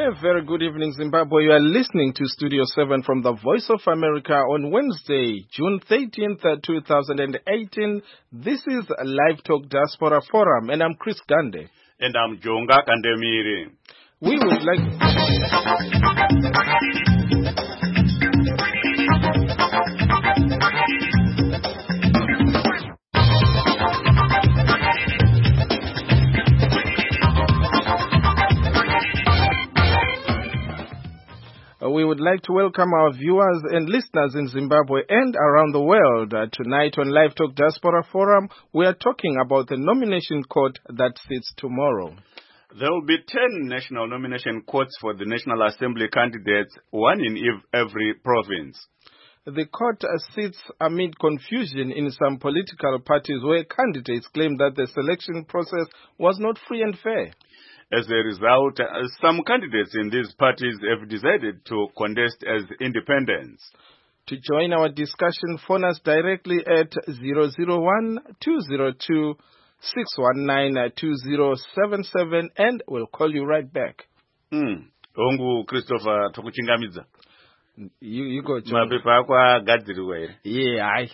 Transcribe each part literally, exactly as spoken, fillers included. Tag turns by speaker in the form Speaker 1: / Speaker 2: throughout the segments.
Speaker 1: A very good evening, Zimbabwe. You are listening to Studio seven from the Voice of America on Wednesday, June thirteenth, twenty eighteen. This is Live Talk Diaspora Forum, and I'm Chris Gande.
Speaker 2: And I'm Jonga Kandemiri.
Speaker 1: We would like... We would like to welcome our viewers and listeners in Zimbabwe and around the world. Uh, tonight on Live Talk Diaspora Forum, we are talking about the nomination court that sits tomorrow.
Speaker 2: There will be ten national nomination courts for the National Assembly candidates, one in every province.
Speaker 1: The court uh, sits amid confusion in some political parties where candidates claim that the selection process was not free and fair.
Speaker 2: As a result, uh, some candidates in these parties have decided to contest as independents.
Speaker 1: To join our discussion, phone us directly at zero zero one, two zero two, six one nine, two zero seven seven and we'll call you right back.
Speaker 2: Mm. Ongu Christopher Tokuchingamidza.
Speaker 1: You, you go, John.
Speaker 2: Mapepa ako agadziriwa here.
Speaker 1: Yeah, I.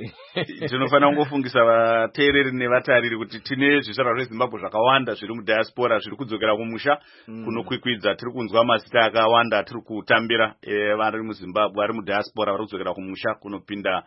Speaker 2: Tinofana kungofungisa vateereri nevatariri kuti tine zvizvarwa zveZimbabwe zvakawanda zviri mudiaspora zviri kudzokera kumusha kunokwikwidza. Tiri kunzwa mazita akawanda tiri kutambira vari muZimbabwe ari mudiaspora vari kudzokera kumusha kunopinda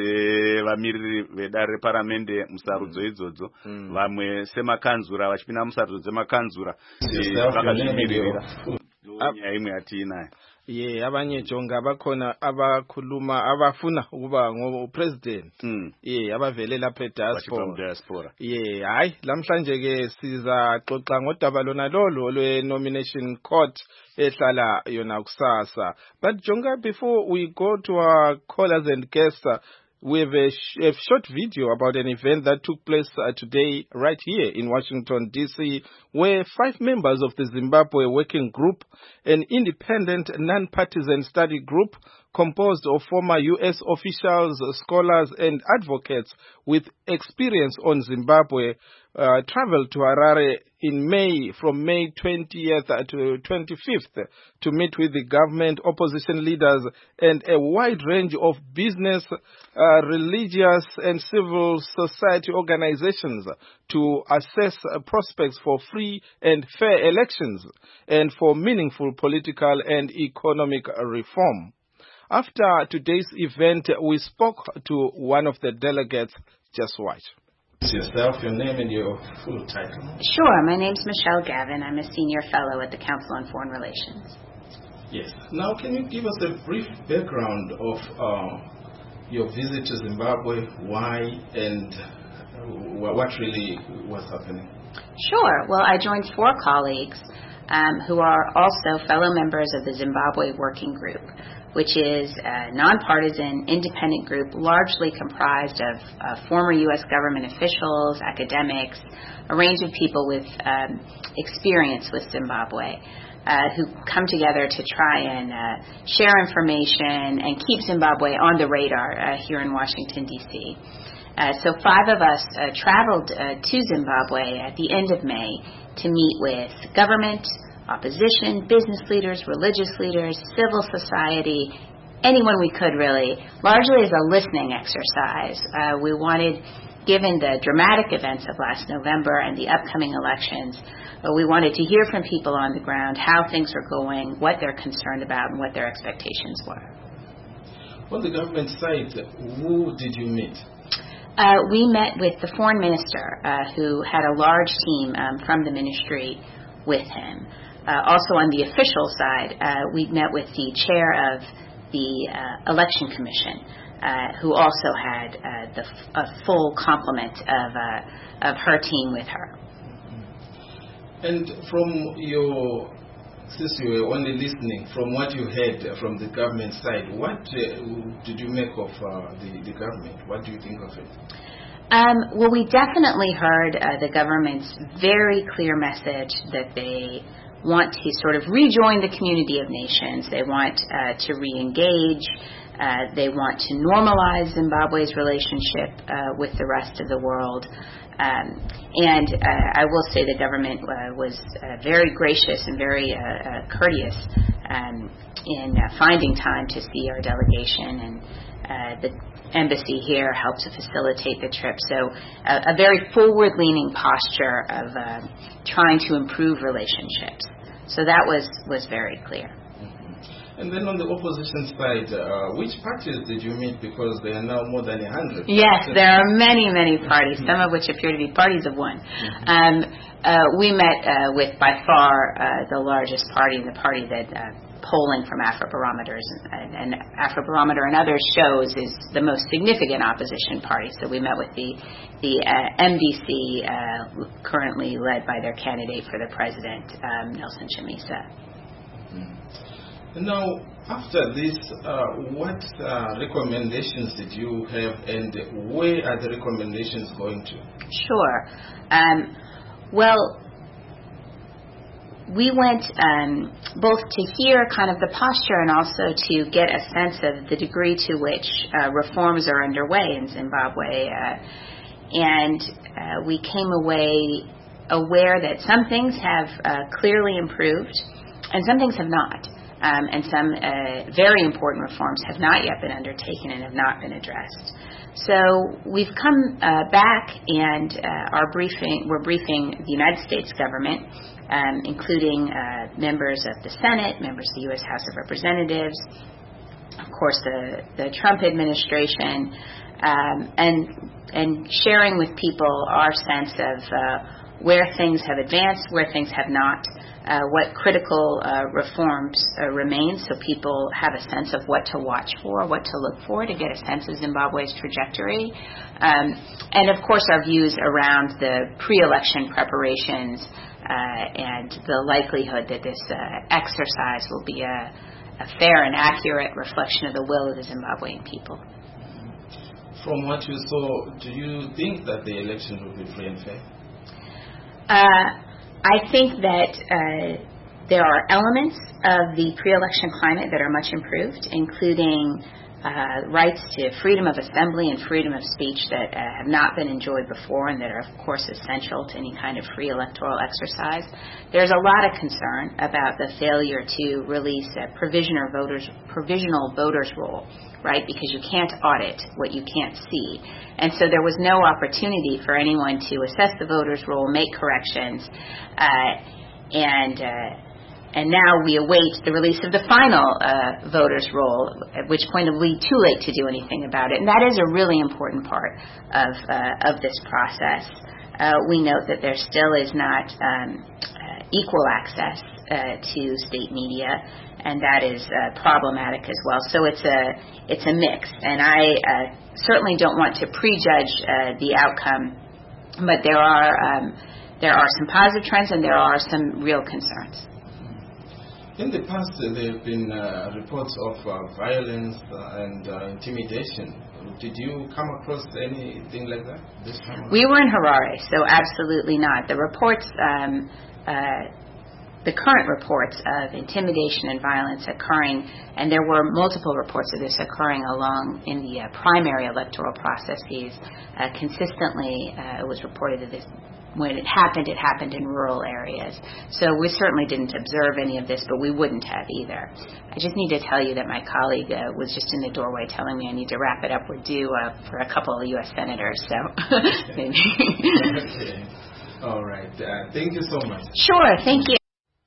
Speaker 2: sevamiriri vedare reparamende musarudzo idzodzo, vamwe semakanzura vachipinda musarudzo dzemakanzura vakazvimirira. Nyaya imwe yatiinayo.
Speaker 1: Yeah, abanye jonga abakhona abakhuluma abafuna ukuba ngopresident.
Speaker 2: Mm.
Speaker 1: Yeah, abavele lapha
Speaker 2: eDiaspora. diaspora.
Speaker 1: Yeah, hayi lamhlanje ke siza xoxa ngodaba lona lolo lwe nomination court ehlala yona kusasa. But jonga, before we go to our callers and guests, uh, we have a, sh a short video about an event that took place uh, today right here in Washington, D C, where five members of the Zimbabwe Working Group, an independent non-partisan study group composed of former U S officials, scholars, and advocates with experience on Zimbabwe, uh, traveled to Harare in May, from May twentieth to twenty-fifth, to meet with the government, opposition leaders, and a wide range of business, uh, religious, and civil society organizations to assess uh, prospects for free and fair elections and for meaningful political and economic reform. After today's event, we spoke to one of the delegates. Just watch. Yourself, your name, and your full title.
Speaker 3: Sure. My name's Michelle Gavin. I'm a senior fellow at the Council on Foreign Relations.
Speaker 1: Yes. Now, can you give us a brief background of uh, your visit to Zimbabwe, why, and uh, what really was happening?
Speaker 3: Sure. Well, I joined four colleagues um, who are also fellow members of the Zimbabwe Working Group, which is a nonpartisan, independent group largely comprised of uh, former U S government officials, academics, a range of people with um, experience with Zimbabwe, uh, who come together to try and uh, share information and keep Zimbabwe on the radar uh, here in Washington, D C. Uh, so five of us uh, traveled uh, to Zimbabwe at the end of May to meet with government, opposition, business leaders, religious leaders, civil society, anyone we could really, largely as a listening exercise. Uh, we wanted, given the dramatic events of last November and the upcoming elections, uh, we wanted to hear from people on the ground how things are going, what they're concerned about, and what their expectations were.
Speaker 1: On the government side, who did you meet?
Speaker 3: Uh, we met with the foreign minister, uh, who had a large team um, from the ministry with him. Uh, also on the official side, uh, we met with the chair of the uh, election commission, uh, who also had uh, the f a full complement of uh, of her team with her.
Speaker 1: And from your, since you were only listening, from what you heard from the government side, what uh, did you make of uh, the the government? What do you think of it?
Speaker 3: Um, well, we definitely heard uh, the government's very clear message that they want to sort of rejoin the community of nations. They want uh, to re-engage. Uh, they want to normalize Zimbabwe's relationship uh, with the rest of the world. Um, and uh, I will say the government uh, was uh, very gracious and very uh, uh, courteous um, in uh, finding time to see our delegation, and uh, the embassy here helped to facilitate the trip. So uh, a very forward-leaning posture of uh, trying to improve relationships. So that was, was very clear.
Speaker 1: And then on the opposition side, uh, which parties did you meet? Because there are now more than a hundred.
Speaker 3: Yes, there are many, many parties, some of which appear to be parties of one. Mm-hmm. Um, uh, we met uh, with, by far, uh, the largest party, the party that uh, polling from Afrobarometers and, and Afrobarometer and others shows is the most significant opposition party. So we met with the, the uh, M D C, uh, currently led by their candidate for the president, um, Nelson Chamisa.
Speaker 1: Mm-hmm. Now, after this, uh, what uh, recommendations did you have, and where are the recommendations going to?
Speaker 3: Sure. Um, well, we went um, both to hear kind of the posture and also to get a sense of the degree to which uh, reforms are underway in Zimbabwe. Uh, and uh, we came away aware that some things have uh, clearly improved and some things have not. Um, and some uh, very important reforms have not yet been undertaken and have not been addressed. So we've come uh, back and uh, our briefing, we're briefing the United States government, um, including uh, members of the Senate, members of the U S House of Representatives, of course the, the Trump administration, um, and, and sharing with people our sense of uh, where things have advanced, where things have not. Uh, what critical uh, reforms uh, remain, so people have a sense of what to watch for, what to look for to get a sense of Zimbabwe's trajectory. Um, and, of course, our views around the pre-election preparations uh, and the likelihood that this uh, exercise will be a, a fair and accurate reflection of the will of the Zimbabwean people.
Speaker 1: From what you saw, do you think that the election will be free and fair?
Speaker 3: Uh, I think that uh, there are elements of the pre-election climate that are much improved, including uh, rights to freedom of assembly and freedom of speech that uh, have not been enjoyed before and that are, of course, essential to any kind of free electoral exercise. There's a lot of concern about the failure to release a provisional voters, provisional voters roll, right, because you can't audit what you can't see. And so there was no opportunity for anyone to assess the voters' roll, make corrections, uh, and uh, and now we await the release of the final uh, voters' roll, at which point it will be too late to do anything about it. And that is a really important part of uh, of this process. Uh, we note that there still is not um, uh, equal access uh, to state media, and that is uh, problematic as well. So it's a it's a mix, and I uh, certainly don't want to prejudge uh, the outcome, but there are um, there are some positive trends and there are some real concerns.
Speaker 1: In the past, uh, there have been uh, reports of uh, violence uh, and uh, intimidation. Did you come across anything like that this time?
Speaker 3: We were in Harare, so absolutely not. The reports. Um, uh, The current reports of intimidation and violence occurring, and there were multiple reports of this occurring along in the uh, primary electoral processes. Uh, consistently, uh, it was reported that this, when it happened, it happened in rural areas. So we certainly didn't observe any of this, but we wouldn't have either. I just need to tell you that my colleague uh, was just in the doorway telling me I need to wrap it up. We're due uh, for a couple of U S senators, so maybe.
Speaker 1: Okay. All right. Uh, thank you so much.
Speaker 3: Sure. Thank you.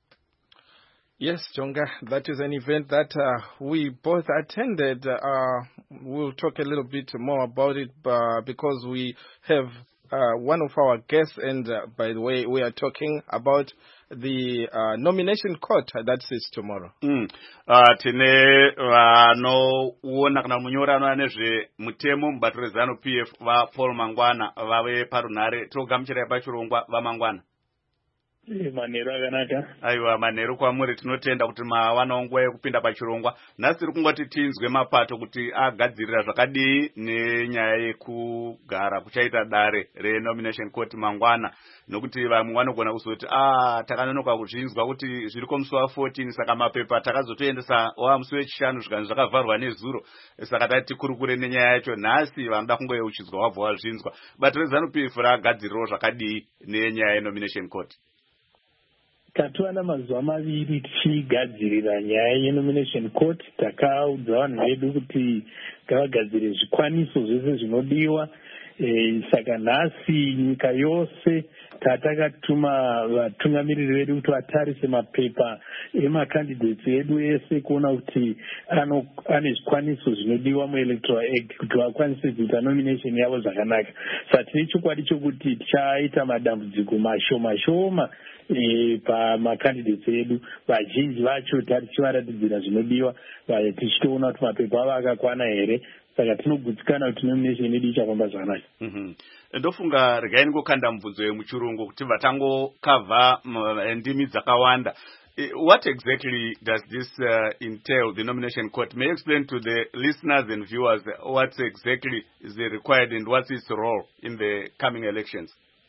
Speaker 1: Yes, Jonga, that is an event that uh, we both attended. Uh, we'll talk a little bit more about it uh, because we have uh, one of our guests, and uh, by the way, we are talking about the uh, nomination court that sits tomorrow.
Speaker 2: Mm. Uh, tine vanoona kana munyorano nezve mutemo mubato rezanu P F va Paul Mangwana vave parunhare togamuchira pachirongwa vamangwana.
Speaker 4: Manero akanaka.
Speaker 2: Aiwa, manero kwamuri, tinotenda kuti mawanawo nguva yekupinda pachirongwa. Nhasi tiri kungoti tinzwe mapato kuti agadzirira zvakadii nenyaya yekugara kuchaita dare renomination court mangwana, nokuti vamwe vanogona kuzoti ah takanonoka kuzvinzwa kuti zviri komusi wa14 saka mapepa takazotoendesa wamusi wechishanu zvikanzi zvakavharwa nezuro, saka tati tikurukure nenyaya yacho. Nhasi vanoda kungoyeuchidzwa wabva wazvinzwa. Bato reZANU-P F ragadzirirawo zvakadii nenyaya yenomination court?
Speaker 4: Tatuwana mazuva maviri tichigadzirira nyaya yenomination court. Takaudza vanhu vedu kuti ngavagadzire zvikwaniso zvese zvinodiwa. E, saka nhasi nyika yose tatakatuma vatungamiriri vedu kuti vatarise mapepa emacandidates edu ese kuona kuti ane zvikwaniso zvinodiwa muelectoral act kuti vakwanise kuita nomination yavo zvakanaka. Saka tine chokwadi chokuti tichaita madambudziko mashoma shoma E, pamacandidates edu. Vazhinji vacho tari tichivaratidzira zvinodiwa, tichitoona kuti mapepa avo akakwana here. Saka tinogutsikana kuti nomination yedu ichafamba zvakanaka.
Speaker 2: Mhm. Ndofunga regai ngokanda mubvunzo yemuchirungu kuti vatangokavha ndimi dzakawanda. What exactly does this uh, entail, the nomination court? May you explain to the listeners and viewers what exactly is required and what's its role in the coming elections?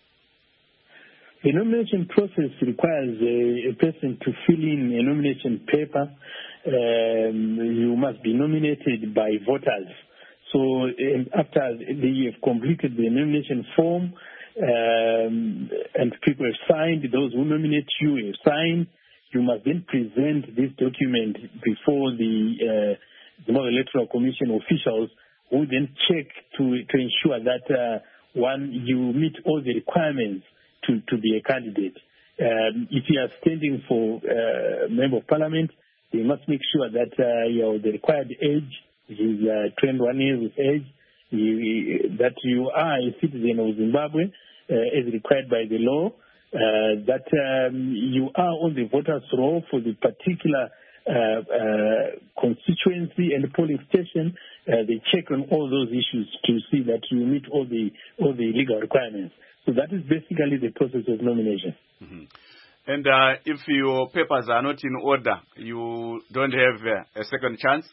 Speaker 4: The nomination process requires a, a person to fill in a nomination paper. Um, you must be nominated by voters. So um, after they have completed the nomination form um, and people have signed, those who nominate you have signed, you must then present this document before the uh, the Electoral Commission officials, who then check to, to ensure that uh, one, you meet all the requirements To, to be a candidate. Um, if you are standing for uh, member of parliament, you must make sure that uh, you know, the required age is uh, twenty-one years of age, you, that you are a citizen of Zimbabwe uh, as required by the law, uh, that um, you are on the voters' roll for the particular uh, uh, constituency and polling station. Uh, they check on all those issues to see that you meet all the all the legal requirements. So that is basically the process of nomination.
Speaker 2: Mm-hmm. And uh, if your papers are not in order, you don't have uh, a second chance?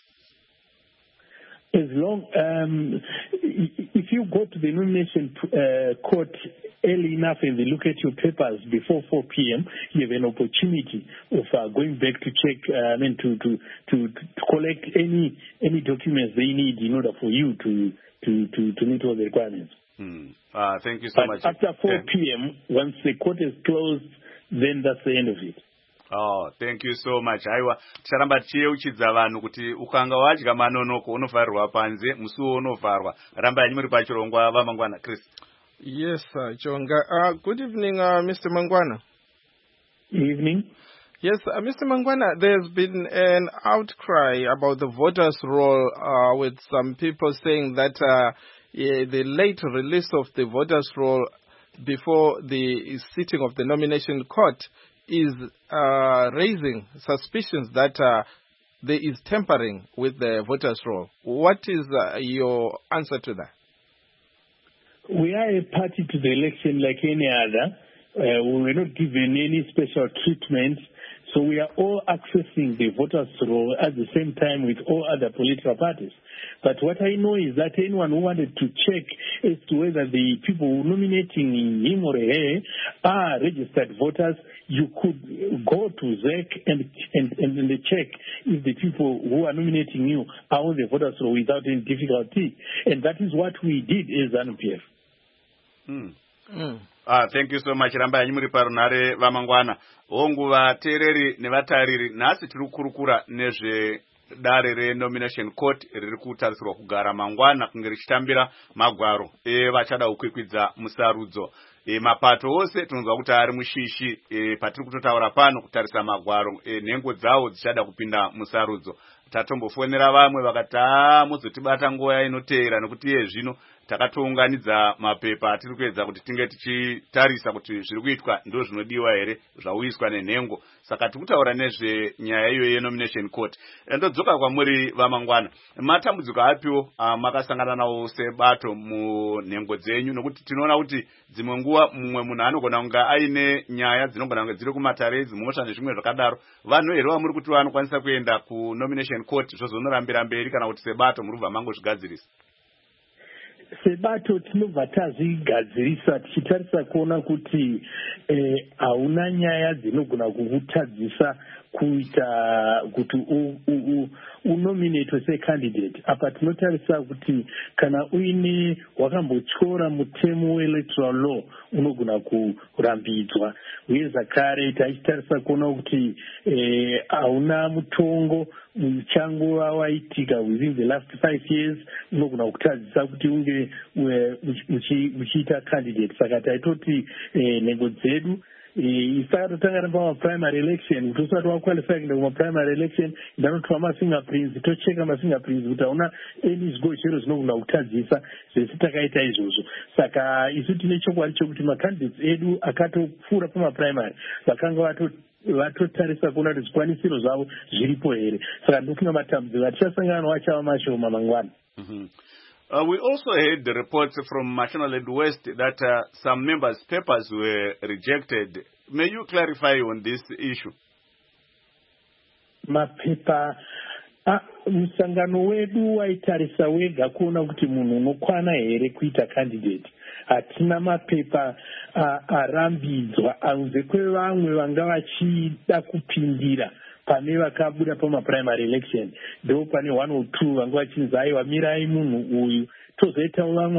Speaker 4: As long, um, if you go to the nomination uh, court early enough and they look at your papers before four p.m., you have an opportunity of uh, going back to check, uh, I mean, to, to, to, to collect any any documents they need in order for you to, to, to, to meet all the requirements.
Speaker 2: Hmm. Uh, thank you so
Speaker 4: but
Speaker 2: much.
Speaker 4: After four p.m., once the court is closed, then that's the end of it.
Speaker 2: Oh, thank you so much. Aiwa, ticharamba tichiyeuchidza vanhu kuti ukanga wadya manonoko unovharirwa panze, musuwo unovharwa. Ramba muri pachirongwa vaMangwana. Chris.
Speaker 1: Yes, uh, Chonga. Uh, good evening, uh, Mister Mangwana.
Speaker 4: Evening.
Speaker 1: Yes, uh, Mister Mangwana, there's been an outcry about the voters' roll, uh, with some people saying that uh, yeah, the late release of the voters' roll before the sitting of the nomination court is uh, raising suspicions that uh, there is tampering with the voters' roll. What is uh, your answer to that?
Speaker 4: We are a party to the election like any other. Uh, we were not given any special treatment. So we are all accessing the voters' roll at the same time with all other political parties. But what I know is that anyone who wanted to check as to whether the people who are nominating him or her are registered voters, you could go to Z E C and, and, and check if the people who are nominating you are on the voters' roll without any difficulty. And that is what we did as ZANU-P F.
Speaker 2: Mm. Mm. Ah, thank you so much. Ramba yanyu muri parunare vaMangwana. Hongu vateereri nevatariri, nhasi tiri kukurukura nezve dare renomination court riri kutarisirwa kugara mangwana kunge richitambira magwaro evachada kukwikwidza musarudzo. E, mapato ose tinonzwa kuti ari mushishi e, patiri kutotaura pano kutarisa magwaro e, nhengo dzawo dzichada kupinda musarudzo. tatombofonera vamwe vakati aa muzotibata nguva inoteera nekuti iye zvino takatounganidza mapepa atiri kuedza kuti tinge tichitarisa kuti zviri kuitwa ndo zvinodiwa here zvauiswa nenhengo. Saka tiri kutaura nezvenyaya iyoyo yenomination court. Ndodzoka kwamuri vamangwana, matambudziko apiwo makasangana nawo sebato munhengo dzenyu, nokuti tinoona kuti dzimwe nguva mumwe munhu anogona kunga aine nyaya dzinogona kunga dziri kumatare dzimhosva nezvimwe zvakadaro. Vanhu here vamuri kuti vanokwanisa kuenda kunomination court zvozonorambira mberi kana kuti sebato muri kubva mangozvigadzirisa?
Speaker 4: Sebato tinobva tazvigadzirisa tichitarisa kuona kuti hauna eh, nyaya dzinogona kukutadzisa kuita kuti unominatwe secandidate. Apa tinotarisa kuti kana uine wakambotyora mutemo weelectoral law unogona kurambidzwa. Uye zvakare taitarisa kuona kuti hauna eh, mutongo uchangova waitika within the last five years unogona kutadzisa kuti unge uchiita candidate. Saka taitoti eh, nhengo dzedu isaka totanga pamaprimary election kuti usati waqualify kuenda kumaprimary election ndanotora mafingerprints tocheka mafingerprints kuti hauna any zvigochero zvinogona kutadzisa zvese takaita izvozvo. Saka isu tine chokwadi chokuti macandidates edu akatopfuura pamaprimary vakanga vatotarisa kuona kuti zvikwanisiro zvavo zviripo here. Saka ndofunga matambudziko atichasangana nawo achava mashoma mangwana.
Speaker 2: Uh, we also heard the reports from Mashonaland West that uh, some members' papers were rejected. May you clarify on this issue?
Speaker 4: Mapepa musangano wedu waitarisa wega kuona kuti munhu unokwana here kuita candidate. Hatina mapepa arambidzwa anze kwevamwe vanga vachida kupindira pane vakabuda pamaprimary election. Ndo pane one or two vanga vachinzi aiwa mirai munhu uyu. Tozoitawo vamwe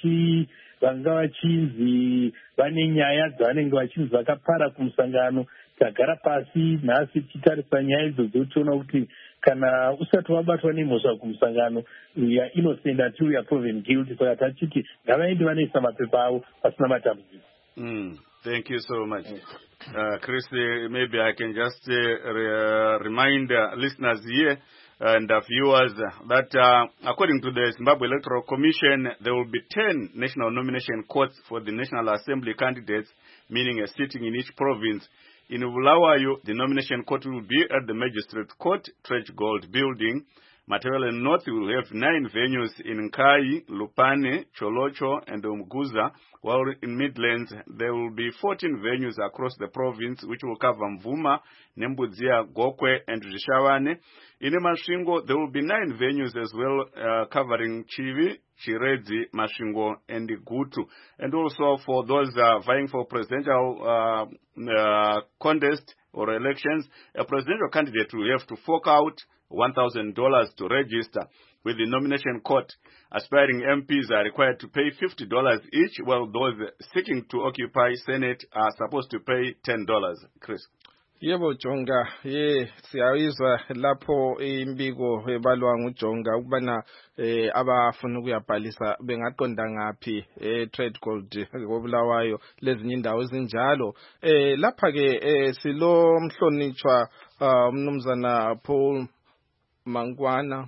Speaker 4: vanga vachinzi vane nyaya dzavanenge vachinzi vakapara kumusangano. Tagara pasi nhasi tichitarisa nyaya idzodzo tiona kuti kana usati wabatwa nemhosva kumusangano we are innocent until we are proven guilty. Saka tachiti ngavaende vanoisa mapepa avo pasina matambudziko.
Speaker 2: Mm, thank you so much. Uh, Chris, uh, maybe I can just uh, re uh, remind uh, listeners here and uh, viewers uh, that uh, according to the Zimbabwe Electoral Commission, there will be ten national nomination courts for the National Assembly candidates, meaning a sitting in each province. In Bulawayo, the nomination court will be at the Magistrate Court, Trench Gold Building. Material North will have nine venues in Nkai, Lupane, Cholocho, and Umguza, while in Midlands there will be fourteen venues across the province, which will cover Mvuma, Nembudzia, Gokwe, and Rishawane. In Masvingo, there will be nine venues as well, uh, covering Chivi, Chiredzi, Masvingo, and Gutu. And also for those uh, vying for presidential uh, uh, contest or elections, a presidential candidate will have to fork out one thousand dollars to register with the nomination court. Aspiring M Ps are required to pay fifty dollars each, while those seeking to occupy Senate are supposed to pay ten dollars. Chris.
Speaker 1: Yebo Jonga, ye siyawizwa lapho imbiko ebalwa nguJonga ukubana eh abafuna ukuyabhalisa bengaqonda ngapi eh Trade Gold ngobulawayo lezinye indawo ezinjalo. Eh lapha ke eh silo mhlonitshwa umnumzana Paul Mangwana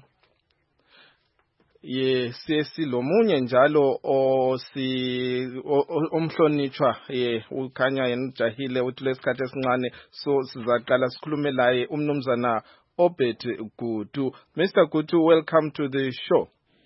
Speaker 1: ye sesi lomunye njalo osi omhlonitshwa ye ukhanya yenjahile uthi lesikhathi esincane so sizaqala sikhulume laye umnumzana Obed Gutu. Mister Gutu, welcome to the show.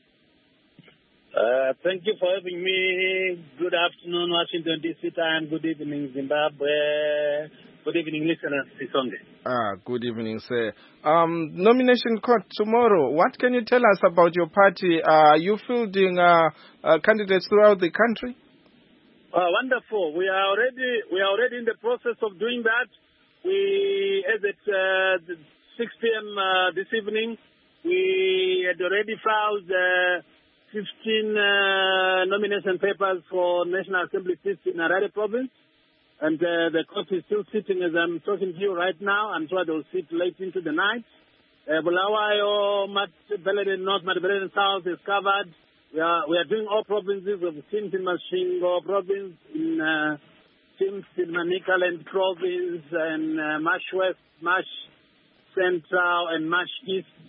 Speaker 5: Uh, thank you for having me. Good afternoon, Washington D C time. Good evening, Zimbabwe. Good evening, listeners. Sisonge.
Speaker 1: Ah, good evening, sir. Um, nomination court tomorrow. What can you tell us about your party? Uh, are you fielding uh, uh, candidates throughout the country?
Speaker 5: Uh, wonderful. We are already we are already in the process of doing that. We, as at uh, six p.m. Uh, this evening, we had already filed uh, fifteen uh, nomination papers for National Assembly seats in Harare province. And uh, the court is still sitting as I'm talking to you right now. I'm sure they'll sit late into the night. Uh, Bulawayo, Matabele North, Matabele South is covered. We are we are doing all provinces of Sims in Masvingo province, in uh, Sims in Manicaland province, and uh, Marsh West, Marsh Central, and Marsh East.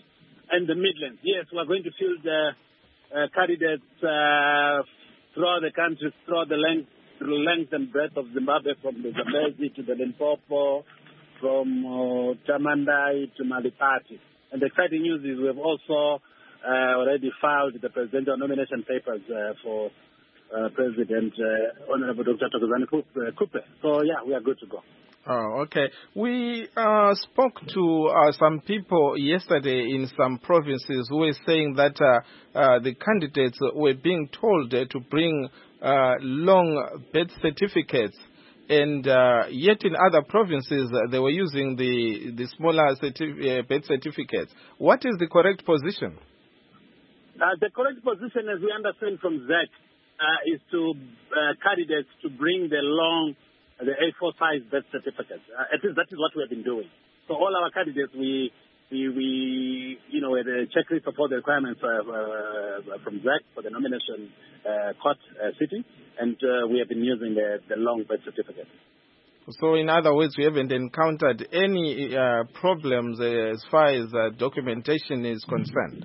Speaker 5: and the Midlands. Yes, we are going to field uh, uh, candidates uh, throughout the country, throughout the length, length and breadth of Zimbabwe, from the Zambezi to the Limpopo, from uh, Tamandai to Malipati. And the exciting news is we've also uh, already filed the presidential nomination papers uh, for uh, President uh, Honorable Doctor Thokozani Kupe. So, yeah, we are good to go.
Speaker 1: Oh, okay. We uh, spoke to uh, some people yesterday in some provinces who were saying that uh, uh, the candidates were being told uh, to bring uh, long birth certificates, and uh, yet in other provinces uh, they were using the, the smaller certif- uh, birth certificates. What is the correct position?
Speaker 5: Uh, the correct position, as we understand from Z E C, uh, is to uh, candidates to bring the long the A four size birth certificates. Uh, at least that is what we have been doing. So all our candidates, we, we, we you know, the checklist of all the requirements uh, uh, from Z E C for the nomination uh, court uh, sitting, and uh, we have been using the, the long birth certificate. So
Speaker 1: in other words, we haven't encountered any uh, problems uh, as far as uh, documentation is concerned?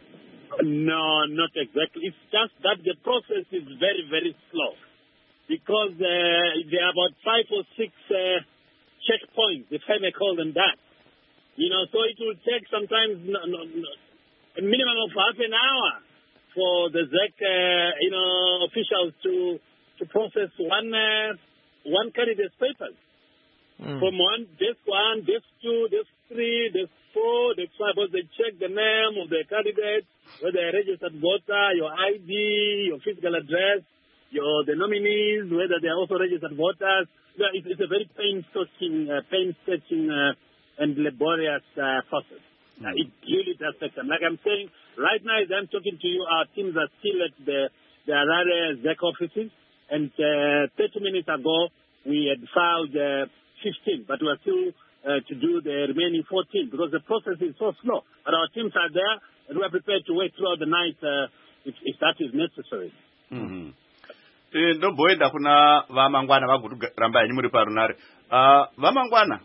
Speaker 5: No, not exactly. It's just that the process is very, very slow. Because uh, there are about five or six uh, checkpoints, if I may call them that. You know, so it will take sometimes no, no, no, a minimum of half an hour for the Z E C, uh, you know, officials to to process one uh, one candidate's papers. Mm. From one, desk one, desk two, desk three, desk four, desk five, because they check the name of the candidate, whether they're a registered voter, your I D, your physical address, Your, the nominees, whether they are also registered voters. It's, it's a very painstaking, uh, painstaking uh, and laborious uh, process. Mm-hmm. Uh, it really does take time. Like I'm saying, right now as I'm talking to you, our teams are still at the, the Harare Z E C offices. And uh, thirty minutes ago, we had filed uh, fifteen, but we are still uh, to do the remaining fourteen because the process is so slow. But our teams are there, and we are prepared to wait throughout the night uh, if, if that is necessary.
Speaker 2: Mm-hmm. Ndobhoenda kuna vamangwana vagutu ramba yanyu muri parunare. Uh, vamangwana.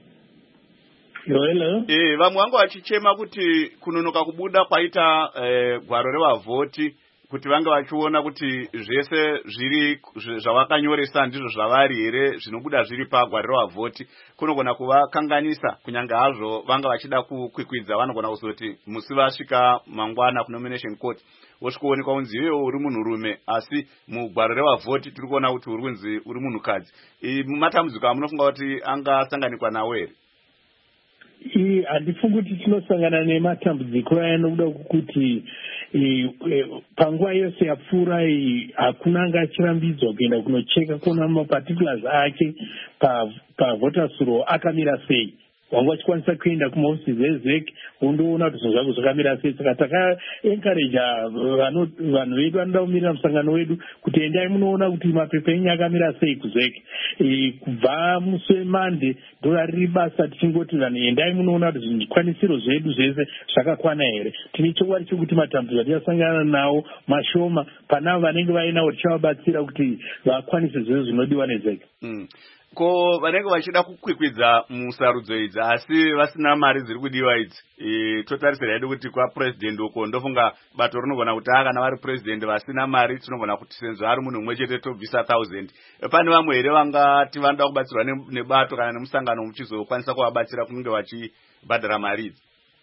Speaker 4: Hello.
Speaker 2: Eh, vamwe vangu vachichema kuti kunonoka kubuda kwaita eh, gwaro revavhoti kuti vange vachiona kuti zvese zviri zvavakanyoresa ndizvo zvavari here zvinobuda zviri pagwaro revavhoti kunogona kuvakanganisa kunyange hazvo vanga vachida kukwikwidza vanogona kuzoti musi vasvika mangwana kunomination court wosvikoonekwa unzi iwewe uri munhurume asi mugwaro revavhoti tiri kuona kuti uri kunzi uri munhukadzi. Matambudziko amunofunga kuti angasanganikwa nawo here?
Speaker 4: Handifungi kuti tinosangana nematambudziko aya nokuda kwokuti panguva yose yapfuura iyi hakuna anga achirambidzwa kuenda kunocheka kuona maparticulars ake pavoters roll akamira sei. Wanga wachikwanisa kuenda kumahofisi eZ E C undoona kuti zvinhu zvako zvakamira sei. Saka takaencouragea vanhu vedu vanoda kumirira musangano wedu kuti endai munoona kuti mapepa enyu akamira sei kuZ E C. Kubva musi weMonday ndora riri basa tichingoti vanhu endai munoona kuti zvikwanisiro zvedu zvese zvakakwana here. Tine chokwadi chokuti matambudziko atingasangana nawo mashoma panavo vanenge vainawo tichavabatsira kuti vakwanise zvese zvinodiwa neZ E C.
Speaker 2: Mm. Ko vanenge vachida kukwikwidza musarudzo idzi asi vasina mari dziri kudiwa idzi e, totarisira hedu kuti kwa president uko ndofunga bato rinogona kuti kana vari president vasina mari tinogona kuti senzo ari munhu mumwe chete tobvisa thousand. Pane vamwe here vangati vanoda kubatsirwa nebato kana nemusangano muchizokwanisa kuvabatsira kunge vachibhadhara mari idzi?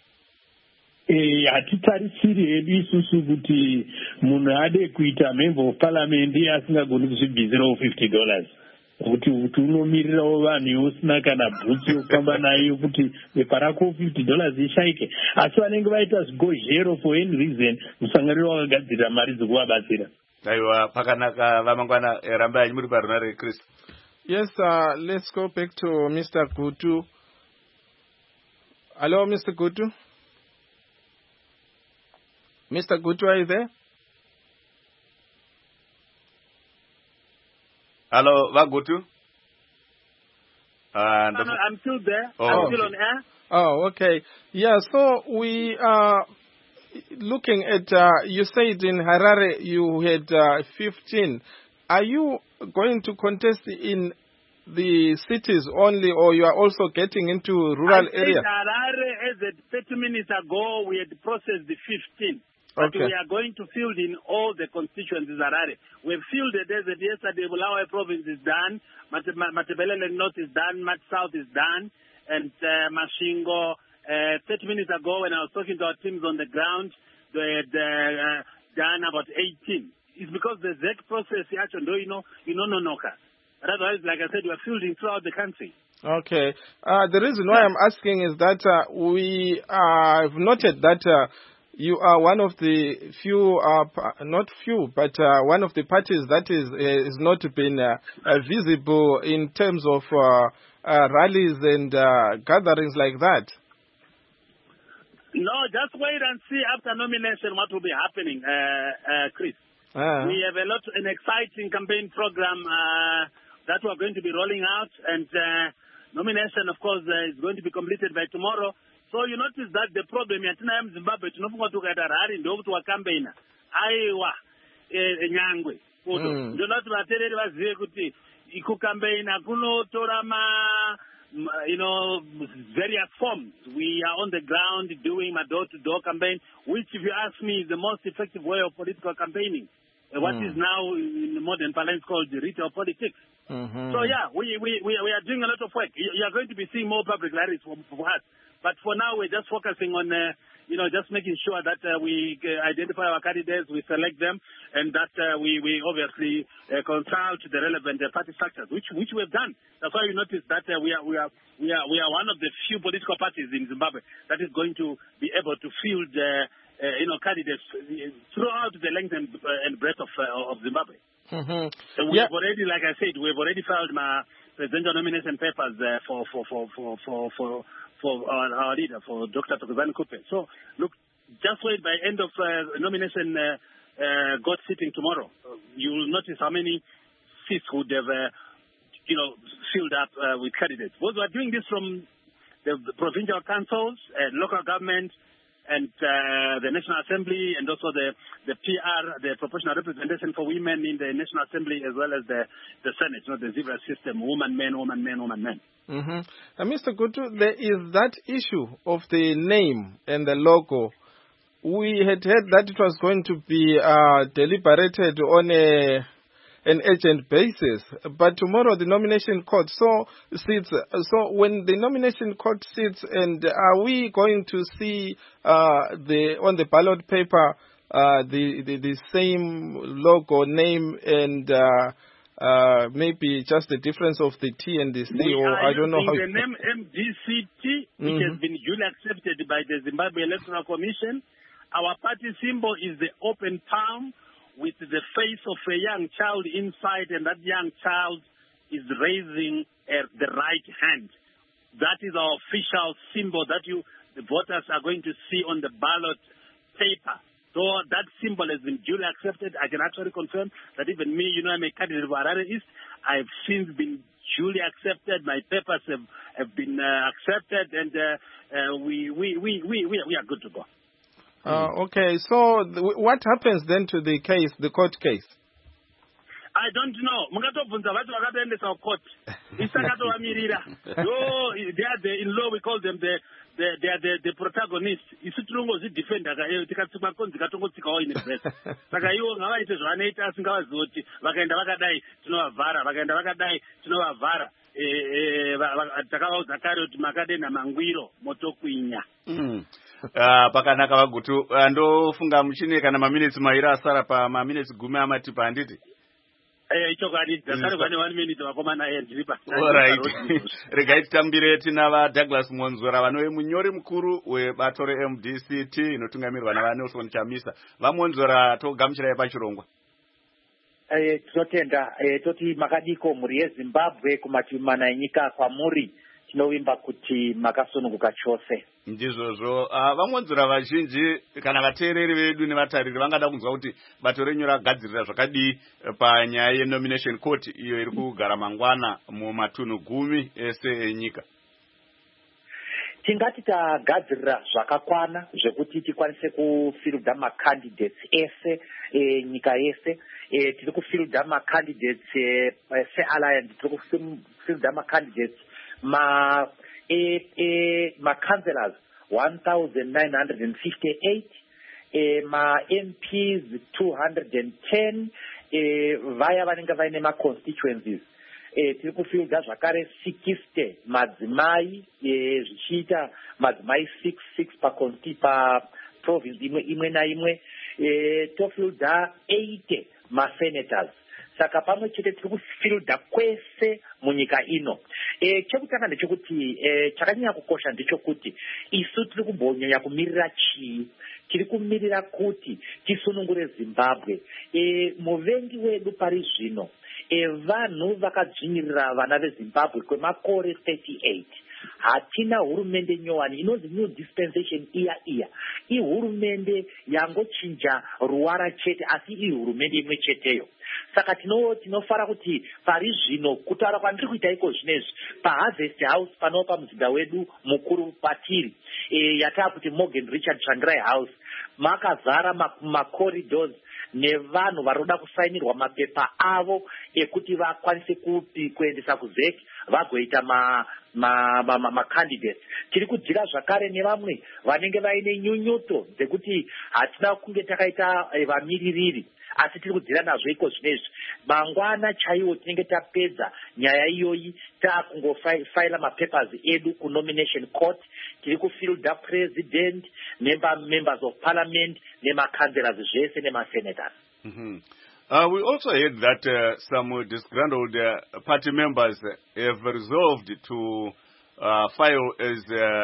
Speaker 4: Eh, hatitarisiri hedu isusu kuti munhu ade kuita member of parliament asingagoni kuzvibvisirawo fifty dollars. Kuti unomirirawo vanhu usina kana bhutsu yokufamba nayo kuti bepa rako fifty dollars ishaike. Asi vanenge vaita zigozhero for any reason musanganiro wakagadzirira mari dzekuvabatsira.
Speaker 2: Aiwa, pakanaka vamangwana ramba yanyu muri parunare Kristo.
Speaker 1: Yes, uh, let's go back to Mister Gutu. Hello, Mister Gutu. Mister Gutu, are you there?
Speaker 2: Hello, Vagutu.
Speaker 5: Uh, no, no, I'm still there.
Speaker 2: Oh,
Speaker 5: I'm
Speaker 2: okay.
Speaker 5: still on air.
Speaker 1: Oh, okay. Yeah, so we are looking at, uh, you said in Harare you had uh, fifteen. Are you going to contest in the cities only, or you are also getting into rural
Speaker 5: I
Speaker 1: areas?
Speaker 5: Harare, as at thirty minutes ago, we had processed the fifteen. But
Speaker 1: Okay.
Speaker 5: we are going to field in all the constituencies Harare. We've fielded as at yesterday, Bulawayo province is done, Matabeleland North is done, Mat South is done, and uh, Mashingo, uh, thirty minutes ago when I was talking to our teams on the ground, they had uh, done about eighteen. It's because the Z E C process, actually, you know, you know, no, no, no. Otherwise, like I said, we are fielding throughout the country.
Speaker 1: Okay. Uh, the reason why I'm asking is that uh, we uh, have noted that uh, you are one of the few, uh, not few, but uh, one of the parties that is uh, is not been uh, uh, visible in terms of uh, uh, rallies and uh, gatherings like that.
Speaker 5: No, just wait and see after nomination what will be happening, uh, uh, Chris.
Speaker 1: Uh,
Speaker 5: We have a lot, an exciting campaign program uh, that we are going to be rolling out, and uh, nomination, of course, uh, is going to be completed by tomorrow. So you notice that the problem in Zimbabwe, tinofunga tukaita rari ndokuti wakambaina aiwa nyangwe kuto ndinoti vateereri vazive kuti kukambaina kunotora ma you know various forms. We are on the ground doing my door-to-door campaign, which, if you ask me, is the most effective way of political campaigning. Uh, what mm. is now in modern parlance called the retail politics.
Speaker 1: Mm-hmm.
Speaker 5: So yeah, we, we we we are doing a lot of work. You, you are going to be seeing more public rallies from, from us. But for now, we're just focusing on, uh, you know, just making sure that uh, we uh, identify our candidates, we select them, and that uh, we, we obviously uh, consult the relevant uh, party structures, which which we have done. That's why you notice that uh, we are we are we are we are one of the few political parties in Zimbabwe that is going to be able to field, uh, uh, you know, candidates throughout the length and, uh, and breadth of uh, of Zimbabwe.
Speaker 1: Mm-hmm.
Speaker 5: So we
Speaker 1: yeah.
Speaker 5: have already, like I said, we have already filed my presidential nomination papers uh, for for for for for. for for our, our leader, for Doctor Thokozani Kupe. So, look, just wait by end of uh, nomination uh, uh, God sitting tomorrow. Uh, you will notice how many seats would have, uh, you know, filled up uh, with candidates. Because we are doing this from the, the provincial councils, uh, local government, and uh, the National Assembly, and also the, the P R, the proportional representation for women in the National Assembly, as well as the, the Senate, you know, the zebra system, woman, men, woman, men, woman, men.
Speaker 1: Mm-hmm. Uh, Mister Gutu, there is that issue of the name and the logo. We had heard that it was going to be uh, deliberated on a an urgent basis, but tomorrow the nomination court so sits. So when the nomination court sits, and are we going to see uh, the on the ballot paper uh, the, the the same logo, name, and uh, Uh, maybe just the difference of the T and the C,
Speaker 5: we
Speaker 1: or I don't know how.
Speaker 5: The name M D C T, which mm-hmm. has been duly accepted by the Zimbabwe Electoral Commission. Our party symbol is the open palm with the face of a young child inside, and that young child is raising uh, the right hand. That is our official symbol that you, the voters, are going to see on the ballot paper. So that symbol has been duly accepted. I can actually confirm that even me, you know, I'm a candidate of Harare East. I've since been duly accepted. My papers have, have been uh, accepted, and uh, uh, we, we, we, we, we are good to go.
Speaker 1: Uh, okay, so th- what happens then to the case, the court case?
Speaker 5: I don't know. Mungatobvunza vatu vakatoendesa court. Isakatovamirira. No, they are the, in law we call them the the they are the, the protagonists. Isu tirongozvidefenda tikatsikwa konzi katongotsikawo ine breast. Saka ivo ngavaite zvavanoita asingavazivi kuti vakaenda vakadai tinovavhara, vakaenda vakadai tinovavhara. Takavaudza kare kuti makadena mangwiro motokwinya.
Speaker 2: Uh, pakanaka vagutu ndofunga muchine kana maminitsi mairi asara pamaminitsi gumi amatipa handiti. Regai titambire tina Douglas Monzora vanove munyori mukuru webato re-M D C T inotungamirwa naVanelson Chamisa. VaMonzora togamuchirai pachirongwa.
Speaker 6: Eh tinotenda eh toti makadiko muri yeZimbabwe kumativi mana enyika kwamuri tinovimba kuti makasununguka chose.
Speaker 2: Ndizvozvo uh, vaMonzora vazhinji kana vateereri vedu nevatariri vangada kunzwa kuti bato renyu ragadzirira zvakadii panyaya yenomination court iyo iri kugara mangwana mumatunhu gumi ese enyika.
Speaker 6: tingati tagadzirira zvakakwana zvekuti tikwanise kufilda macandidates ese e, nyika yese e, tiri kufilda macandidates e, sealliance tiri kufilda macandidates ma e, e, macancelors one thousand nine hundred fifty-eight e, ma-M Ps two hundred ten e, vaya vanenge vaine ma-constituencies e, tiri kufilda zvakare sixty madzimai e, zvichiita madzimai six six pa, pa province imwe imwe naimwe e, tofilda eighty masenators. Saka pamwe chete tiri kufilda kwese munyika ino. E, chekutanga ndechekuti e, chakanyanya kukosha ndechekuti isu tiri kumbonyanya kumirira chii. Tiri kumirira kuti tisunungure Zimbabwe. E, muvengi wedu pari zvino e, vanhu vakadzvinyirira vana veZimbabwe kwemakore thirty-eight. Hatina hurumende nyowani inonzi new dispensation iya iya. I hurumende yangochinja ruwara chete asi i hurumende imwe cheteyo. Saka tino tinofara kuti pari zvino kutaura kwandiri kuita iko zvinezvi paHarvest House pano pamuzinda wedu mukuru patiri e, yataa kuti Morgan Richard Tsvangirai House makazara macorridors nevanhu varoda kusainirwa mapepa avo ekuti vakwanise kupi kuendesa kuzeki vagoita ma ma ma, ma, ma candidates. Tiri kudhira zvakare nevamwe vanenge vaine nyunyuto dzekuti hatina kunge takaita e, vamiririri asi tiri kudzira nazvo iko zvinezvi mangwana chaiwo tinenge tapedza nyaya iyoyi takungofaila mapapers edu kunomination court tiri kufilda president member, members of parliament nemacancelors zvese nemasenators.
Speaker 2: Mm-hmm. Uh, we also heard that uh, some disgruntled uh, party members have resolved to uh, file as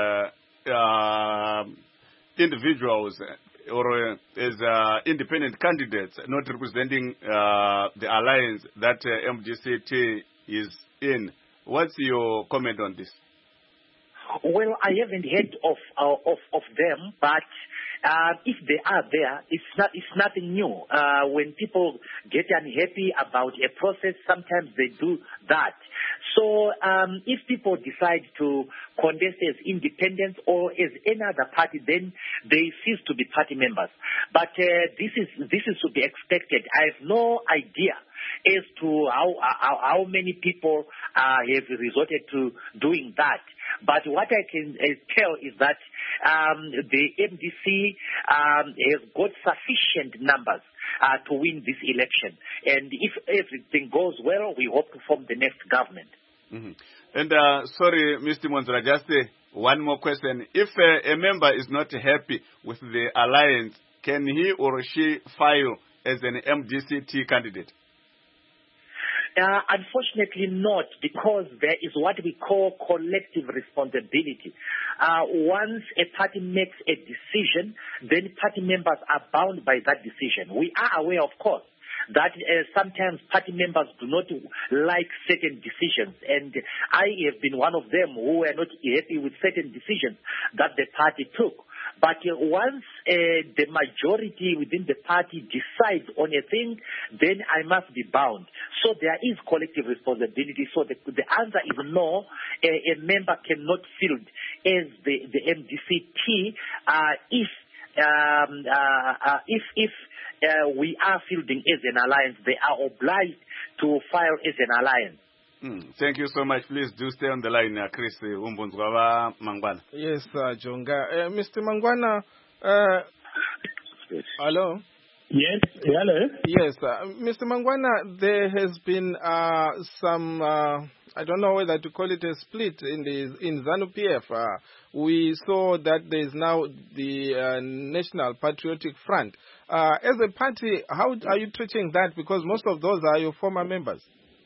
Speaker 2: uh, uh, individuals or uh, as uh, independent candidates, not representing uh, the alliance that uh, M D C T is in. What's your comment on this?
Speaker 6: Well, I haven't heard of uh, of, of them, but uh, if they are there, it's not it's nothing new. Uh, when people get unhappy about a process, sometimes they do that. So um, if people decide to contest as independents or as any other party, then they cease to be party members. But uh, this is this is to be expected. I have no idea as to how how, how many people uh, have resorted to doing that. But what I can uh, tell is that um, the M D C um, has got sufficient numbers uh, to win this election. And if everything goes well, we hope to form the next government.
Speaker 2: Mm-hmm. And uh, sorry, Mister Monzera, just uh, one more question. If uh, a member is not happy with the alliance, can he or she file as an M D C T candidate?
Speaker 6: Uh, unfortunately not, because there is what we call collective responsibility. Uh, once a party makes a decision, then party members are bound by that decision. We are aware, of course, that uh, sometimes party members do not like certain decisions, and I have been one of them who were not happy with certain decisions that the party took. But uh, once uh, the majority within the party decides on a thing, then I must be bound. So there is collective responsibility. So the, the answer is no. A, a member cannot field as the, the M D C T uh, if um, uh, uh, if if uh, we are fielding as an alliance. They are obliged to file as an alliance.
Speaker 2: Mm, thank you so much. Please do stay on the line, uh, Chris Umbunzwa Mangwana.
Speaker 1: Yes, uh, Jonga. Uh, Mister Mangwana, uh, hello?
Speaker 4: Yes, hello?
Speaker 1: Yes, uh, Mister Mangwana, there has been uh, some, uh, I don't know whether to call it a split in the in ZANU-P F. Uh, we saw that there is now the uh, National Patriotic Front. Uh, as a party, how are you treating that? Because most of those are your former members.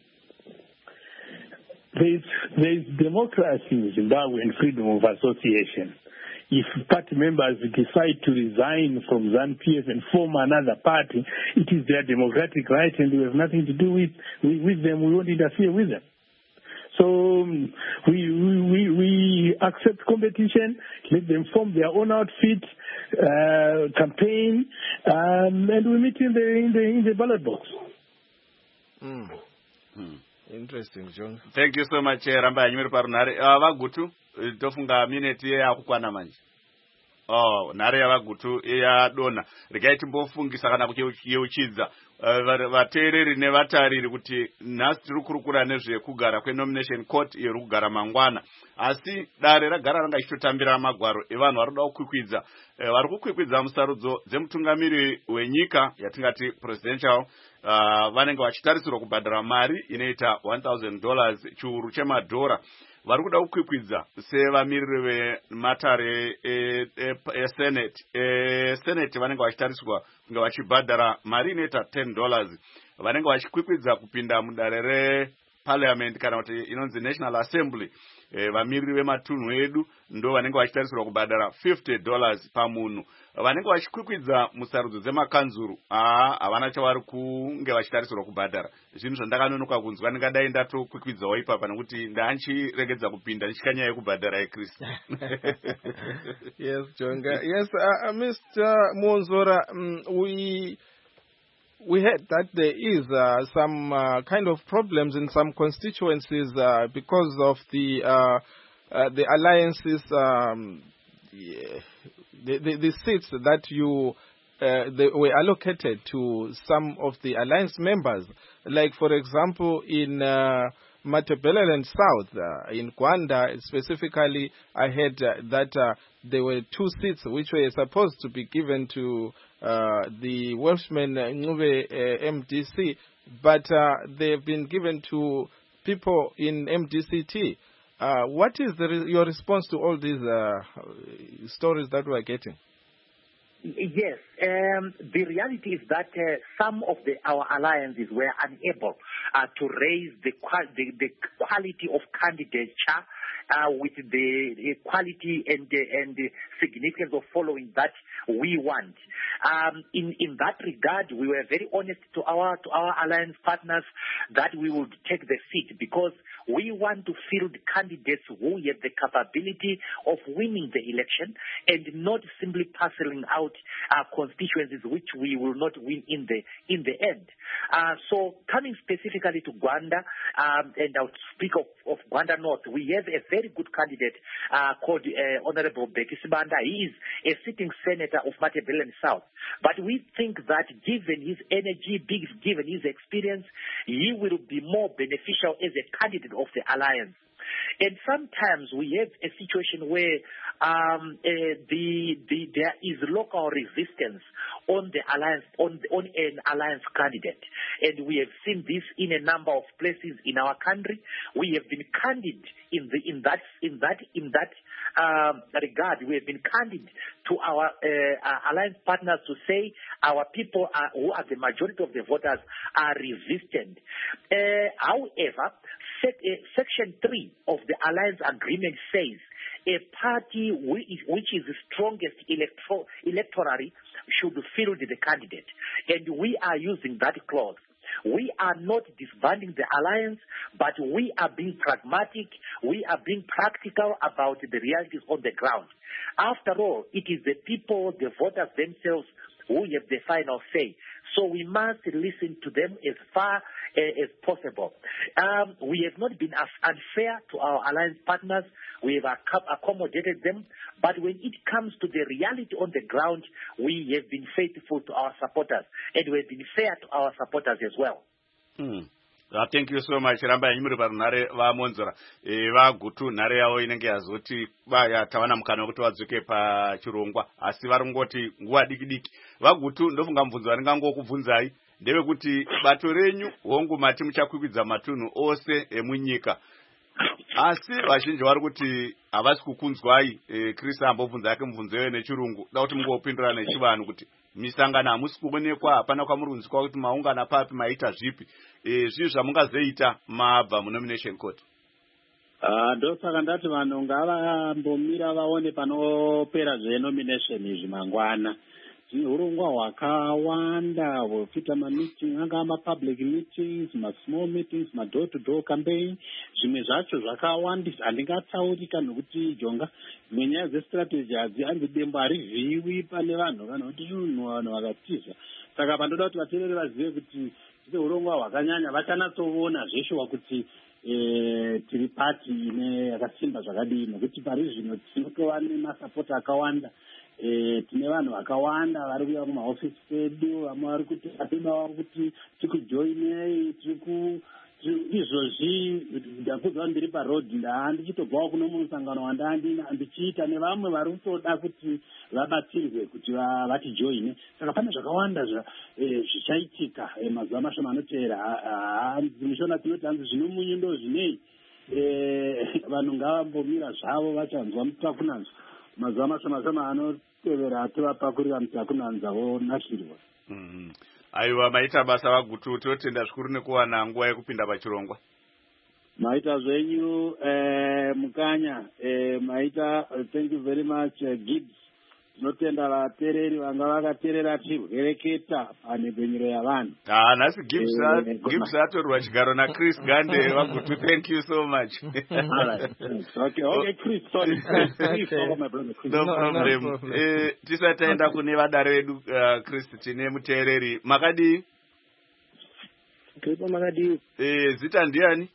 Speaker 4: There's, there's democracy in Zimbabwe and freedom of association. If party members decide to resign from ZANU-P F and form another party, it is their democratic right and we have nothing to do with, with, with them. We won't interfere with them. So um, we, we, we accept competition, let them form their own outfit, uh, campaign, um, and we meet in the, in the, in the ballot box.
Speaker 1: Mm. Mm. Interesting, John.
Speaker 2: Thank you so much, Ramba Yanyuri Parunare. Vagutu, tofunga minute yakukwana manje. Oh, nare yavagutu eya dona. Regai timbofungisa kana kuchiyeuchidza. Vateereri nevatariri kuti nhasi tiri kurukura nezvekugara kwenomination court iri kugara mangwana. Asi dare ragara ranga ichitotambira magwaro evanhu vari kuda kukwikwidza. Vari kukwikwidza musarudzo dzemutungamiri wenyika yatingati presidential. Uh, vanenge vachitarisirwa kubhadhara mari inoita one thousand dollars chiuru chemadhora. Vari kuda kukwikwidza sevamiriri vematare esenate esenate vanenge vachitarisirwa kunge vachibhadhara mari inoita ten dollars. Vanenge vachikwikwidza kupinda mudare reparliament kana kuti inonzi national assembly. E, vamiriri vematunhu edu ndo vanenge vachitarisirwa kubhadhara fifty dollars pamunhu. Vanenge vachikwikwidza musarudzo dzemakanzuru aa havana chavari kunge vachitarisirwa kubhadhara. Zvinhu zvandakanonoka kunzwa ndingadai ndatokwikwidzawo ipapa nekuti ndanchiregedza kupinda ndichika nyaya yekubhadhara yeKristu.
Speaker 1: Yes, Jonga. Yes, uh, Mister Monzora, um, we we heard that there is uh, some uh, kind of problems in some constituencies uh, because of the uh, uh, the alliances, um, yeah, the, the the seats that you uh, they were allocated to some of the alliance members. Like, for example, in uh, Matabeleland South, uh, in Gwanda specifically, I heard uh, that uh, there were two seats which were supposed to be given to uh, the Welshman Ncube uh, M D C, but uh, they've been given to people in M D C T. Uh, what is the re your response to all these uh, stories that we are getting?
Speaker 6: Yes, um, the reality is that uh, some of the, our alliances were unable uh, to raise the, the, the quality of candidature uh, with the, the quality and the, and the significance of following that we want. Um, in, in that regard, we were very honest to our to our alliance partners that we would take the seat because we want to field candidates who have the capability of winning the election and not simply parceling out uh, constituencies which we will not win in the in the end. Uh, so coming specifically to Gwanda, um, and I'll speak of, of Gwanda North, we have a very good candidate uh, called uh, Honorable Becky Sibanda. He is a sitting senator of Matabeleland South. But we think that given his energy, given his experience, he will be more beneficial as a candidate of the alliance. And sometimes we have a situation where um, uh, the, the, there is local resistance on the alliance on, on an alliance candidate, and we have seen this in a number of places in our country. We have been candid in the in that in that in that um, regard. We have been candid to our, uh, our alliance partners to say our people are, who are the majority of the voters are resistant. Uh, however, sec, uh, Section three of the alliance agreement says a party which is the strongest electro electorally should field the candidate. And we are using that clause. We are not disbanding the alliance, but we are being pragmatic. We are being practical about the realities on the ground. After all, it is the people, the voters themselves, who have the final say. So we must listen to them as far uh, as possible. Um, we have not been as unfair to our alliance partners. We have ac- accommodated them. But when it comes to the reality on the ground, we have been faithful to our supporters. And we have been fair to our supporters as well.
Speaker 2: Hmm. Uh, thank you so much. Ramba yanyimuri parunare vamonzora. E, vagutu nhare yavo inenge yazoti vaya tawana mukana wekuti vadzoke pachirongwa. Asi vari kungoti nguva diki diki. Vagutu ndofunga mubvunzo wandingangokubvunzai ndevekuti bato renyu hongu mati muchakwikwidza matunhu ose emunyika. Asi vazhinji vari kuti havasi kukunzwai. E, Chris ambobvunza yake mubvunzo iyoyo nechirungu. Da kuti mungopindura nechivanhu kuti misangano hamusi kuonekwa, hapana kwamuri kunzwa kuti maungana papi maita zvipi. E, zvinhu zvamungazoita mabva munomination court.
Speaker 7: Uh, ndosaka ndati vanhu ngavambomira vaone panopera zvenomination izvi mangwana. Urongwa hwakawanda hwekuita mameeting, anga mapublic meetings, masmall meetings, madoor to door campaign. Zvimwe zvacho zvakawandisa, handingatsaurika nokuti Jonga dzimwe nyaya dzestrategy hadzihambi dembo harivhiwi pane vanhu kana kuti vanhu vanhu vakatiza. Saka pandoda kuti vateereri vazive kuti zvine urongwa hwakanyanya vachanatsoona zveshuwa kuti tiri pati ine yakasimba zvakadii, nokuti pari zvino tinotova nemasapota akawanda. Tine vanhu vakawanda vari kuuya kumahofisi edu, vamwe vari kuti atidawo kuti tikujoinei, tiri izvozvi ndakuzwa ndiri parodhi ndandichitobvawo kuno musangano wandandichiita nevanwe vari kutoda kuti vabatsirwe kuti vatijoine. Saka pane zvakawanda zvichaitika mazuva mashoma anoteera. Mishona tinoti hanzi zvinomunyu ndo zvinei, vanhu ngavambomira zvavo vachanzwa mutakunanzwa. Mazuva mashoma shoma anotevera ativapakurira mutakunanza vonakirwa.
Speaker 2: Aiwa, maita basa vagutu, totenda zvikuru nekuwana nguva yekupinda pachirongwa.
Speaker 7: Maita zvenyu eh, mukanya eh, maita uh, thank you very much uh, Gibbs. Tinotenda vatereri vanga vakaterera tirwereketa panebvenyero yavanhu.
Speaker 2: Ah, nasi Gibbs eh, Gibbs atorwa chigaro na Chris Gande vagutu, thank you so much.
Speaker 7: All right. Okay, okay Chris, sorry. Chris, sorry my brother. Chris.
Speaker 2: No problem. No problem. Eh, tisataenda kune vadare vedu uh, Chris tine mutereri. Makadi?
Speaker 8: Kripo makadi.
Speaker 2: Eh, zita ndiani?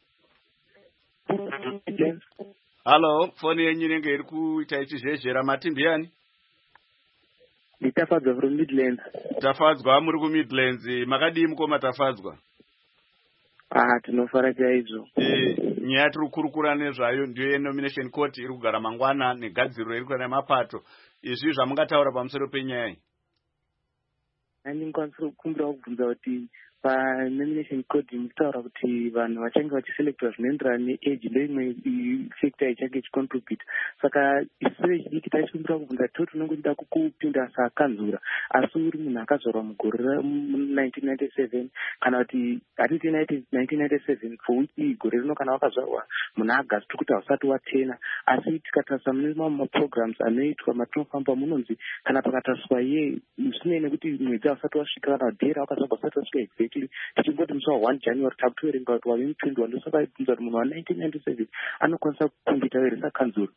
Speaker 2: Hello, phone yenyu inenge iri kuita ichizhezhera. Mati ndiani?
Speaker 8: Nditafadzwa from Midlands.
Speaker 2: Tafadzwa muri ku Midlands. Makadi mukoma tafadzwa?
Speaker 8: Ah, tinofara chaizvo.
Speaker 2: Eh, nyaya tiri kukurukura nezvayo ndiyo ye-nomination court iri kugara mangwana negadziriro iri kuita nemapato. Izvi zvamungataura pamusoro penyaya iyi?
Speaker 8: Ndingakwanisa kukumbira kubvunza kuti pa-nomination code mukutaura kuti vanhu vachange vachiselectwa zvinoenderana neage ndoimwe sector ichange ichicontribute. Saka isu vechidiki tachikumbira kubvunza toti tinonge tida kukupinda saakanzura, asi uri munhu akazvarwa mugore nineteen ninety-seven kana kuti hatiti nineteen ninety-seven for which gore rino kana wakazvarwa muna August kuti hausati watena. Asi tikatarisa mune mamwe maprograms anoitwa matinofamba munonzi kana pakataraswa iye zvinei nekuti mwedzi hausati wasvika kana dhera wakazvarwa usati wasvika exactly tichingoti musi wa-one January takutoverenga kuti wave mu-twenty-one. Ndosaka ibvunza kuti munhu wa-nineteen ninety-seven anokwanisa kukumbita here sakanzuro.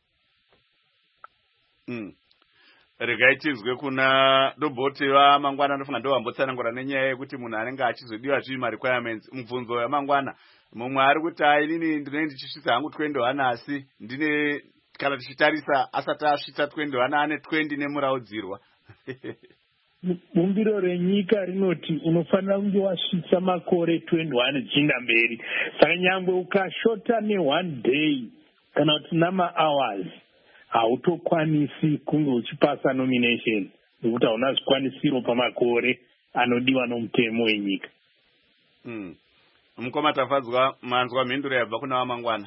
Speaker 2: Mm. Regai tizwe kuna doboti vamangwana ndofunga ndo vambotsanangura nenyaya yekuti munhu anenge achizodiwa zvii ma-requirements mubvunzo yamangwana. Mumwe ari kuti hai inini ndine ndichisvitsa hangu twenty-one asi ndine kana tichitarisa asati asvitsa twenty-one ane twenty nemuraudzirwa.
Speaker 4: Bumbiro renyika rinoti unofanira kunge wasvitsa makore twenty-one dzichienda mberi. Saka nyangwe ukashota ne-one day kana kuti nama-hours hautokwanisi kunge uchipasa nomination nekuti hauna zvikwanisiro pamakore anodiwa nomutemo wenyika.
Speaker 2: Mm. Mukoma tafadzwa manzwa mhinduro yabva kuna vamangwana.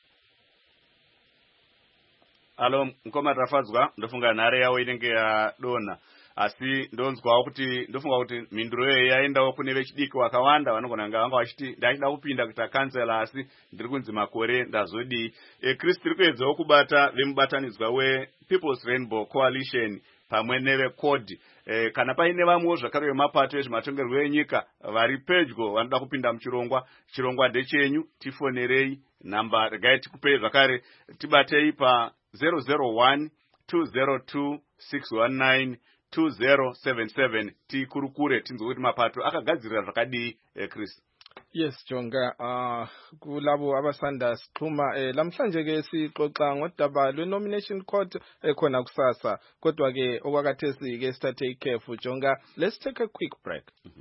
Speaker 2: Alo, mukoma tafadzwa ndofunga nhare yawo inenge yadonha. Asi ndonzwawo kuti ndofunga kuti mhinduro iyo yaendawo kune vechidiki wakawanda vanogona kunge vanga vachiti ndachida kupinda kuita kansela asi ndiri kunzi makore ndazodii. E, Chris tiri kuedzawo kubata vemubatanidzwa we-People's Rainbow Coalition pamwe neve-code. E, kana paine vamwewo zvakare vemapato ezvematongerwo enyika vari pedyo vanoda kupinda muchirongwa, chirongwa ndechenyu, tifonerei namba regai tikupei zvakare tibatei pa zero zero one two zero two six one nine two zero seven seven tikurukure tinzwe kuti mapato akagadzirira zvakadii. eh, Chris.
Speaker 1: Yes Jonga, uh, kulabo abasanda sixhuma eh, lamhlanje ke sixoxa ngodaba lwe-nomination court ekhona kusasa, kodwa ke okwakathesi ke sithathe ikhefu Jonga. Let's take a quick break. Mm-hmm.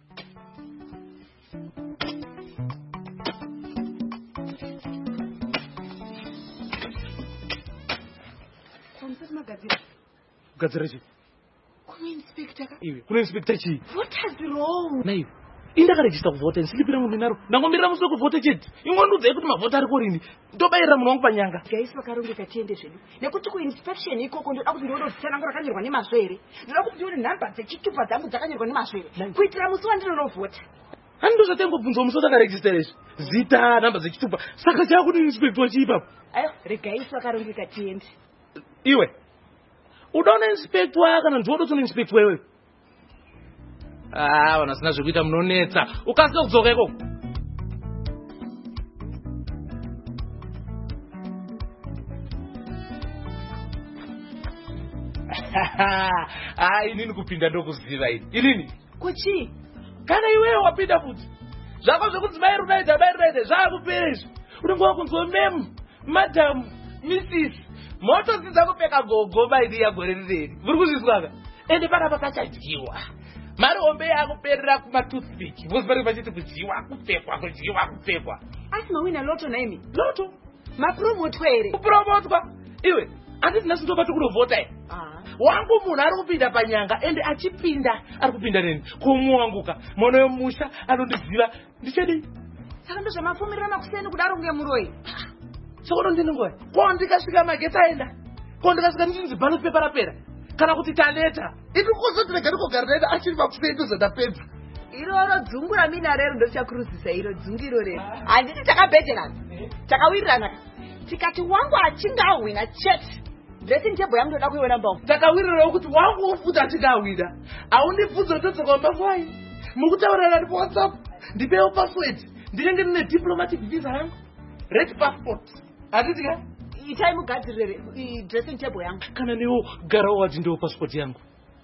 Speaker 9: Gadzirachi.
Speaker 10: Kuna inspector ka?
Speaker 9: Iwe, kuna inspector chi?
Speaker 10: What has wrong?
Speaker 9: Na iwe. Indaka register kuvota nsilipira munhu naro. Nangomirira musi kuvota chete. Ingondudza kuti mavota ari kurini. Ndobayira munhu wangu panyanga.
Speaker 10: Guys vakarongeka tiende zvedu. Nekuti ku inspection ikoko ndoda kuti ndodo tsana ngora kanyorwa nemaswere. Ndoda kuti ndione number dzechitupa dzangu dzakanyorwa nemaswere. Kuitira musi wandinonovota.
Speaker 9: Hando zvatengobvunza musi watakarejistera izvi. Zita, namba dzechitupa. Saka chakuti inspector chi ipapo.
Speaker 10: Ayo, regai vakarongeka tiende.
Speaker 9: Iwe. Udaona inspector kana ndodo tsona inspector wewe. Ah, wana sina zvekuita munonetsa. Ukasika kudzoka ikoko. Ah, inini kupinda ndokuziva ini. Inini?
Speaker 10: Kuchi?
Speaker 9: kana iwewe wapinda futi zvako zvekuti mairunaidza mairunaidza zvakupera izvo unenge wakunzwa memu madhamu misisi motodzidza kupfeka gogo baidi yagore rireri muri kuzvizwaka ende panapa pachadyiwa mari hombe yakuperera kumatoothpick vozi pari pachiti kudyiwa kupfekwa kudyiwa kupfekwa
Speaker 10: asi mawina loto naimi
Speaker 9: loto
Speaker 10: mapromotwa here
Speaker 9: kupromotwa iwe handiti nhasi ndobati kurovhota here wangu munhu ari kupinda panyanga ende achipinda ari kupinda neni kumuwanguka mwana wemusha anondiziva ndichadii
Speaker 10: saka ndozvamafumirira makuseni kudaro kunge muroi
Speaker 9: sokono ndini ngoya ko ndikasvika mageti aenda ko ndikasvika ndichinzi ballot paper rapera kana kuti taneta iri kuzotirega ndikogara naenda achiri makuseni ndozandapedza
Speaker 10: iroro dzungu ramina rero ndochakuruzisa iro dzungu iro rero handiti takabheterana takawirirana tikati wangu achinge ahwina chete dressing table yangu ndoda kuiona mbao
Speaker 9: takawirirawo kuti wangu ufuta achinge ahwina haundibvunze utotsoka mumafai mukutaurana ndi whatsapp ndipewo password ndinenge ndine diplomatic visa yangu red passport hatitika
Speaker 10: itai mugadzirire dressing table yangu
Speaker 9: kana newo garawo wati ndewo passport yangu.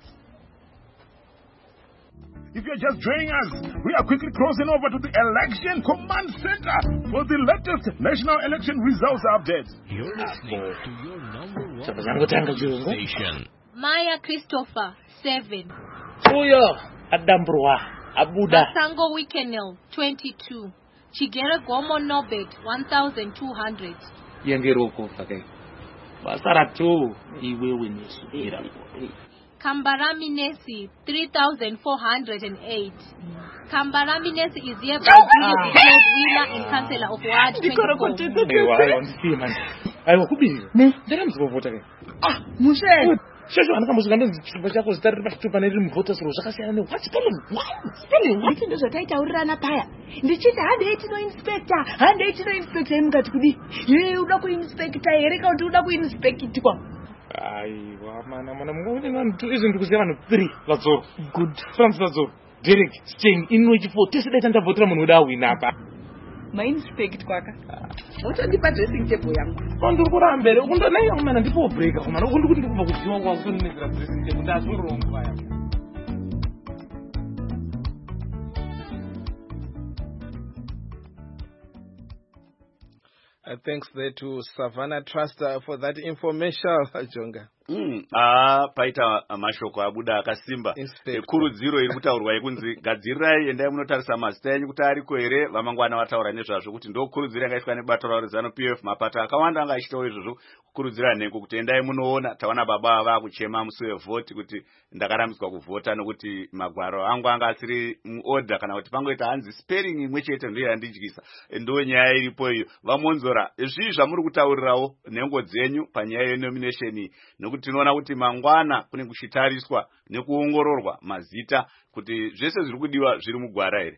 Speaker 11: If you're just joining us, we are quickly crossing over to the Election Command Center for the latest national election results updates.
Speaker 12: You're listening to your number one station.
Speaker 13: Maya Christopher, seven.
Speaker 9: Uyo, Adambrua, Abuda.
Speaker 13: Masango Wikenel, twenty-two. Chigera Gomo Nobet, one thousand two hundred.
Speaker 9: Yengeroko, okay. Basaratu, iwe winisubira.
Speaker 13: Kambarami Nesi, three thousand four hundred eight. Kambarami Nesi is hereby duly declared winner and councillor of Ward twenty-four.
Speaker 9: I will be. There is no voter. Ah, Mushe. Shashu anakamuzika ndizitupa chako zitari pachitupa neriri muvoters row zvakasiyana ne what spelling what spelling what
Speaker 10: ndozvataitaurirana paya ndichiti handei tinoinspector handei tinoinspector imukati kudi ye uda kuinspector here kana kuti uda kuinspectwa.
Speaker 9: Aiwa mana mana mungaonenantu izvi ndikuziva vanhu three vadzoro good France vadzoro Derek Stein inwechi four tese daita ndavhotera munhu uda awina apa
Speaker 10: mainspect kwaka utondipa dressing table yangu
Speaker 9: ndiri kurambere kundonaiya kumana ndipo break kumana uku ndikuti ndikubva kudziwa kwako kundonezera dressing table ndazvirongo vaya.
Speaker 1: Uh, thanks there to Savannah Trust uh, for that information, Jonga.
Speaker 2: Mm, ah, paita mashoko abuda akasimba. Kurudziro iri kutaurwa yekunzi gadzirai endai munotarisa mazita enyu kuti ariko here vamangwana vataura nezvazvo kuti ndo kurudziro yakaitwa nebato raorizano P F mapata akawanda anga achitaura izvozvo kurudzira nhengo kuti endai munoona tawana baba ava kuchema musi wevhoti kuti ndakarambidzwa kuvhota nokuti magwaro angu anga asiri muorder kana kuti pangoita hanzi spelling imwe chete ndiyo yandidyisa ndo nyaya iripo iyo vamonzora izvi zvamuri kutaurirawo nhengo dzenyu panyaya yenomination nokuti tinoona kuti mangwana kune kuchitariswa nekuongororwa mazita kuti zvese zviri kudiwa zviri mugwara here.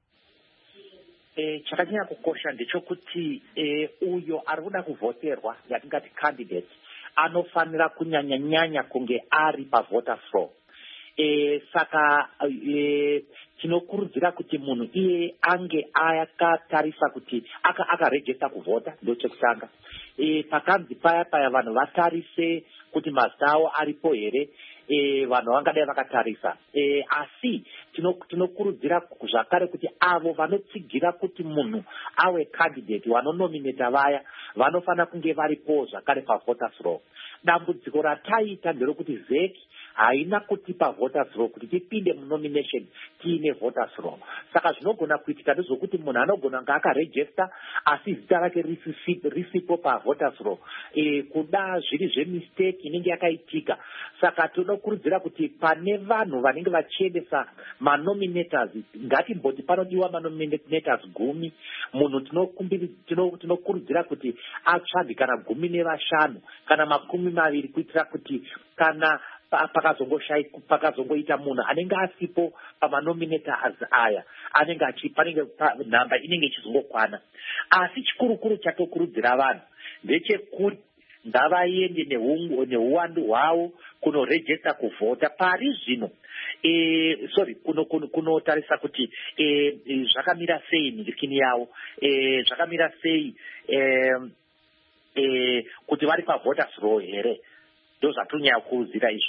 Speaker 6: Eh, chakanyanya kukosha ndechokuti eh, uyo ari kuda kuvhoterwa yatingati candidate anofanira kunyanya nyanya kunge ari pavoter floor. Eh, saka eh, tinokurudzira kuti munhu iye ange akatarisa kuti aka akaregister kuvhota ndo chekutanga. Eh, pakanzi paya paya vanhu vatarise kuti mazita avo aripo here eh, vanhu vangadai vakatarisa eh, asi tinokurudzira zvakare kuti avo vanotsigira kuti munhu awe candidate vanonominata vaya vanofanira kunge varipo zvakare pavoters row. Dambudziko rataita nderokuti vheki haina kutipa voters row kuti tipinde munomination tiine voters row. Saka zvinogona kuitika ndezvokuti munhu anogona kunge akaregister asi zita rake risipo pavoters row. E, kuda zviri zvemistake inenge yakaitika. Saka tinokurudzira kuti pane vanhu vanenge vachiendesa manominators ngatimboti panodiwa manominators gumi munhu tinokurudzira kuti atsvage kana gumi nevashanu kana makumi maviri kuitira kuti kana pakazongoshaika pakazongoita munhu anenge asipo pamanominators aya anenge achipanenge nhamba inenge ichizongokwana. Asi chikurukuru chatokurudzira vanhu ndechekuti ngavaende neuwandu hwavo kunoregister kuvhota pari zvino. E, sorry kunotarisa kuno, kuno kuti e, e, zvakamira sei nirikini yavo e, zvakamira sei e, e, kuti vari pavoters row here ndo zvatonyanya kukurudzira izvozvo.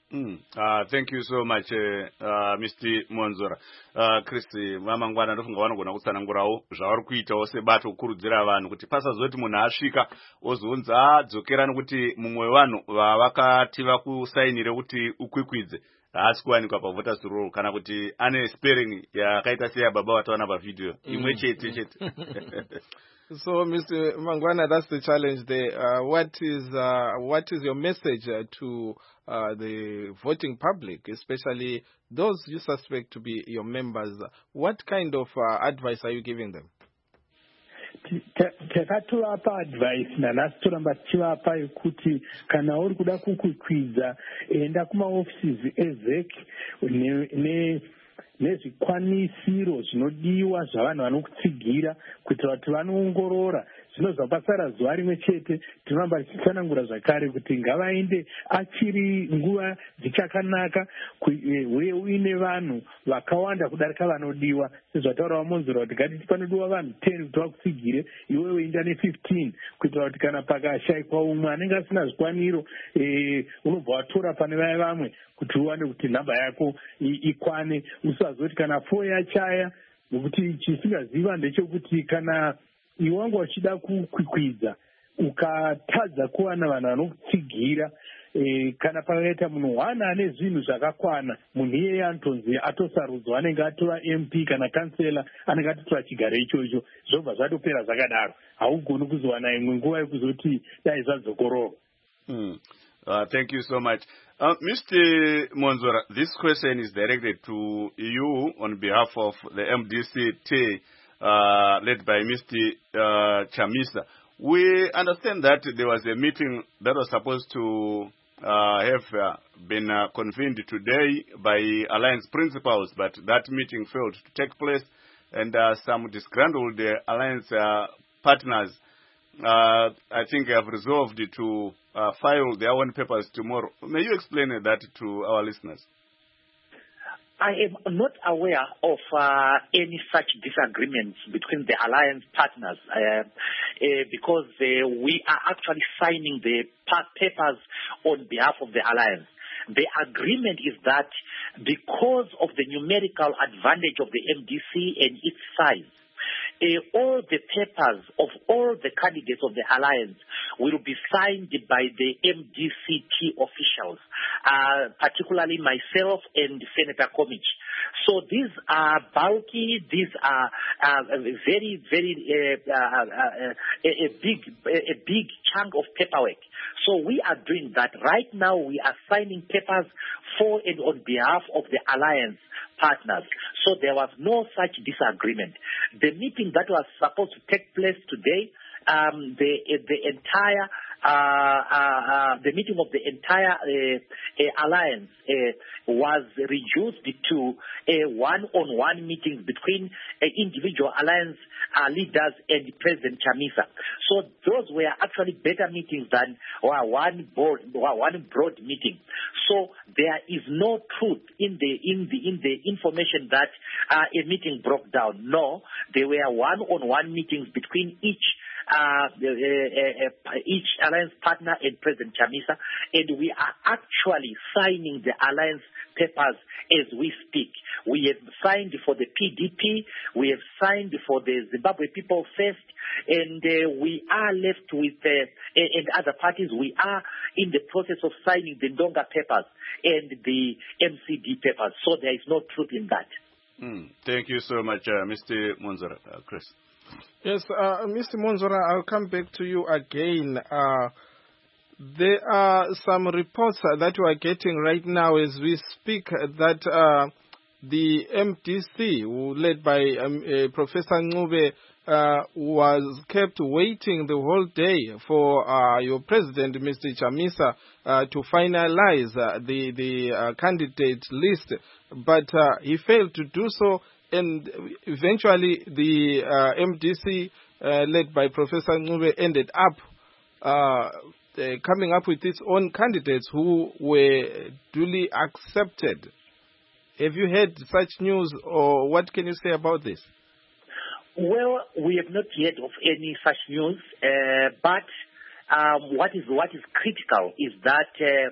Speaker 2: Mm. Uh, thank you so much, uh, uh, Mister Monzora. Uh, Chris, vamangwana ndofunga vanogona kutsanangurawo zvavari kuitawo sebato kukurudzira vanhu kuti pasazoti munhu asvika ozonzi adzokera nekuti mumwe wevanhu vavakati vakusainire kuti ukwikwidze haasi kuwanikwa pavoters roll kana kuti ane spelling yakaita seyababa wataona pavidhio imwe chete chete.
Speaker 1: So, Mister Mangwana, that's the challenge there. Uh, what is uh, what is your message uh, to uh, the voting public, especially those you suspect to be your members? What kind of uh, advice are you giving them?
Speaker 4: Takatovapa advice nanasi toramba tichivapa yekuti kana uri kuda kukwikwidza enda kumaofisi ezek ne nezvikwanisiro zvinodiwa zvavanhu vanokutsigira kuitira kuti vanoongorora zvinobva pasara zuva rimwe chete. Tinoramba tichitsanangura zvakare kuti ngavaende achiri nguva dzichakanaka uye uine vanhu vakawanda kudarika vanodiwa sezvataura vamonzora kuti gatiti panodiwa vanhu ten kuti vakutsigire iwe uenda ne-fifteen kuitira kuti kana pakashayikwa umwe anenge asina zvikwaniro unobva watora pane vaya vamwe kuti uwane kuti nhamba yako ikwane. Usazoti kana four yachaya nokuti chisingaziva ndechekuti kana iwe wanga uchida kukwikwidza ukatadza kuwana vanhu vanokutsigira e, kana pakaita munhu one ane zvinhu zvakakwana munhu iyeye anotonzi atosarudzwa anenge atora M P kana kansela anenge atotora chigaro ichocho zvobva zvatopera zvakadaro haugoni kuzowana imwe nguva yekuzoti dai zvadzokorowa.
Speaker 2: Mm. Uh, thank you so much. Uh, Mister Monzora, this question is directed to you on behalf of the M D C T uh, led by Mister Uh, Chamisa. We understand that there was a meeting that was supposed to uh, have uh, been uh, convened today by Alliance principals, but that meeting failed to take place, and uh, some disgruntled uh, Alliance uh, partners, uh, I think, have resolved to uh, file their own papers tomorrow. May you explain that to our listeners?
Speaker 6: I am not aware of uh, any such disagreements between the alliance partners uh, uh, because uh, we are actually signing the papers on behalf of the alliance. The agreement is that because of the numerical advantage of the M D C and its size, Uh, all the papers of all the candidates of the alliance will be signed by the M D C T officials, uh, particularly myself and Senator Komich. So these are bulky, these are uh, very, very uh, uh, uh, a, a big, a big chunk of paperwork. So we are doing that right now. We are signing papers for and on behalf of the alliance partners. So there was no such disagreement. The meeting that was supposed to take place today, um, the the entire uh, uh, uh, the meeting of the entire uh, uh, alliance uh, was reduced to uh, one-on-one meetings between uh, individual alliance uh, leaders and President Chamisa. So those were actually better meetings than uh, one board, one broad meeting. So there is no truth in the in the in the information that uh, a meeting broke down. No, there were one-on-one meetings between each uh, uh, uh, uh, each alliance partner and President Chamisa, and we are actually signing the alliance papers as we speak. We have signed for the P D P, we have signed for the Zimbabwe People First, and uh, we are left with, uh, and other parties, we are in the process of signing the Ndonga papers and the M C D papers. So there is no truth in that.
Speaker 2: Mm. Thank you so much, uh, Mister Monzora. Uh, Chris.
Speaker 1: Yes, uh, Mister Monzora, I'll come back to you again. Uh, there are some reports uh, that we are getting right now as we speak uh, that uh, the M D C, led by um, uh, Professor Ncube, uh, was kept waiting the whole day for uh, your president, Mister Chamisa, uh, to finalize uh, the, the uh, candidate list. But uh, he failed to do so, and eventually the uh, M D C, uh, led by Professor Ncube, ended up uh, uh, coming up with its own candidates who were duly accepted. Have you heard such news, or what can you say about this?
Speaker 6: Well, we have not heard of any such news, uh, but um, what is what is critical is that uh,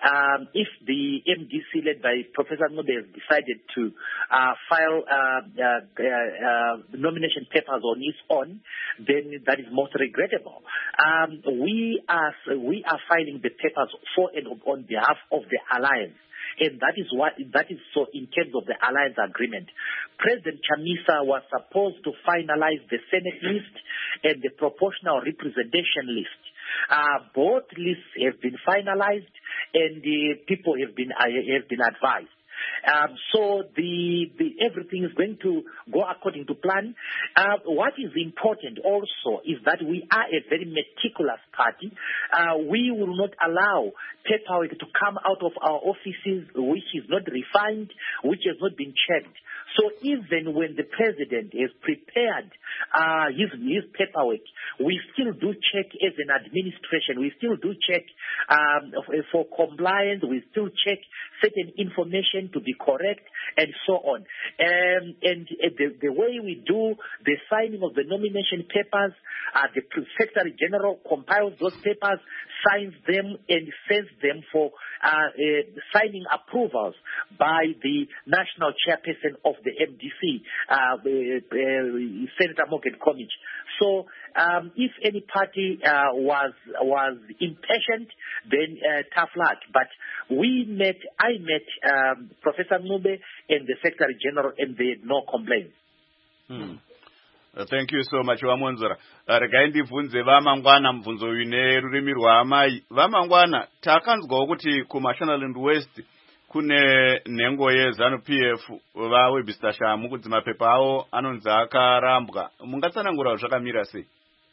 Speaker 6: um, if the M D C led by Professor Ngcobe has decided to uh, file uh, uh, uh, nomination papers on its own, then that is most regrettable. Um, we are we are filing the papers for and on behalf of the alliance. And that is what that is so in terms of the alliance agreement. President Chamisa was supposed to finalize the Senate list and the proportional representation list. Uh, both lists have been finalized, and the people have been uh, have been advised. Um, so the, the everything is going to go according to plan. Uh, what is important also is that we are a very meticulous party. Uh, we will not allow paperwork to come out of our offices which is not refined, which has not been checked. So even when the president has prepared uh, his, his paperwork, we still do check as an administration. We still do check um, for compliance. We still check certain information to be correct and so on. Um, and uh, the, the way we do the signing of the nomination papers, uh, the Secretary General compiles those papers, signs them, and sends them for uh, uh, signing approvals by the national chairperson of the M D C, uh, uh, uh, Senator Morgan Comich. So um, if any party uh, was was impatient, then uh, tough luck. But we met, I met um, Professor Ngcobe and the Secretary General, and they had no complaints.
Speaker 2: Hmm. Uh, thank you so much, Wamonzora. Regai ndibvunze vamangwana mubvunzo uyu nerurimi rwaamai. Vamangwana, takanzwawo kuti kuMashonaland West kune nhengo yeZANU P F vaWebster Shamu kuti mapepa avo anonzi akarambwa. Mungatsanangura zvakamira sei?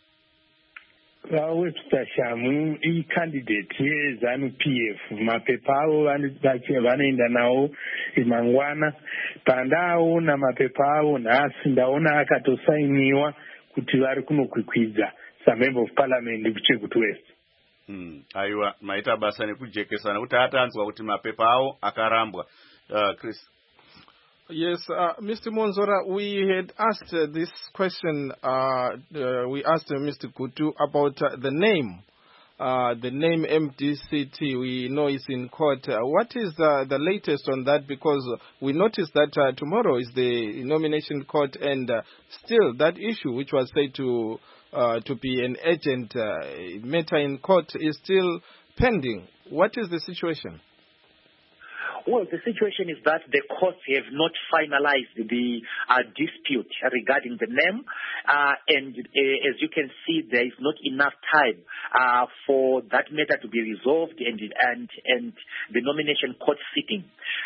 Speaker 4: vaWebster Shamu i-candidate yeZANU P F, mapepa avo vanoenda nawo mangwana. Pandaona mapepa avo nhasi ndaona akatosainiwa kuti vari kunokwikwidza samember of parliament kuChegutu West.
Speaker 2: Hmm. Aiwa, maita basa nekujekesana kuti atanzwa kuti mapepa avo akarambwa. Uh, Chris.
Speaker 1: Yes, uh, Mister Monzora, we had asked uh, this question, uh, uh, we asked uh, Mister Gutu about uh, the name, uh, the name M D C T. We know it's in court. Uh, what is uh, the latest on that? Because we noticed that uh, tomorrow is the nomination court, and uh, still that issue, which was said to uh, to be an urgent uh, matter in court, is still pending. What is the situation?
Speaker 6: Well, the situation is that the courts have not finalized the uh, dispute regarding the name, uh, and uh, as you can see, there is not enough time uh, for that matter to be resolved and and and the nomination court sitting.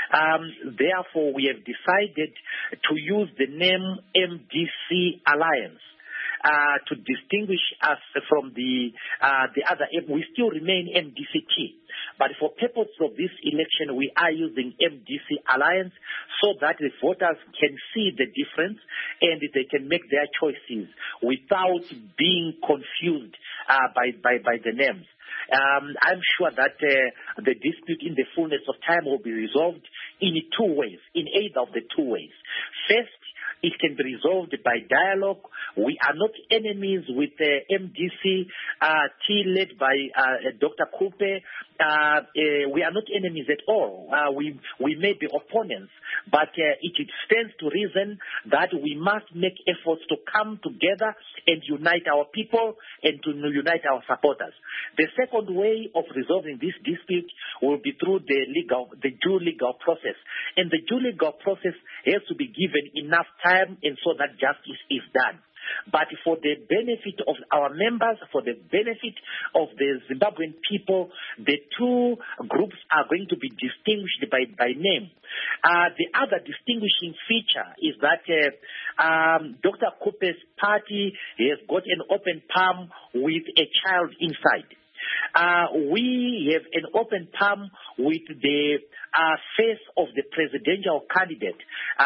Speaker 6: Um, therefore, we have decided to use the name M D C Alliance uh, to distinguish us from the uh, the other. We still remain M D C T. But for purposes of this election, we are using M D C Alliance so that the voters can see the difference and they can make their choices without being confused uh, by, by, by the names. Um, I'm sure that uh, the dispute in the fullness of time will be resolved in two ways, in either of the two ways. First, it can be resolved by dialogue. We are not enemies with uh, M D C uh, T led by uh, Doctor Kupe. Uh, uh, we are not enemies at all. Uh, we we may be opponents, but uh, it, it stands to reason that we must make efforts to come together and unite our people and to unite our supporters. The second way of resolving this dispute will be through the legal, the due legal process, and the due legal process has to be given enough time, and so that justice is done. But for the benefit of our members, for the benefit of the Zimbabwean people, the two groups are going to be distinguished by, by name. Uh, the other distinguishing feature is that uh, um, Doctor Kupe's party has got an open palm with a child inside. Uh, we have an open palm with the uh, face of the presidential candidate,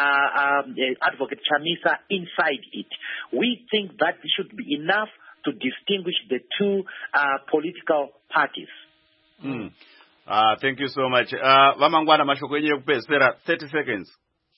Speaker 6: uh, um, Advocate Chamisa, inside it. We think that should be enough to distinguish the two uh, political parties.
Speaker 2: Mm. Uh, thank you so much. Uh, Vamangwana mashoko yenye kupesera thirty seconds.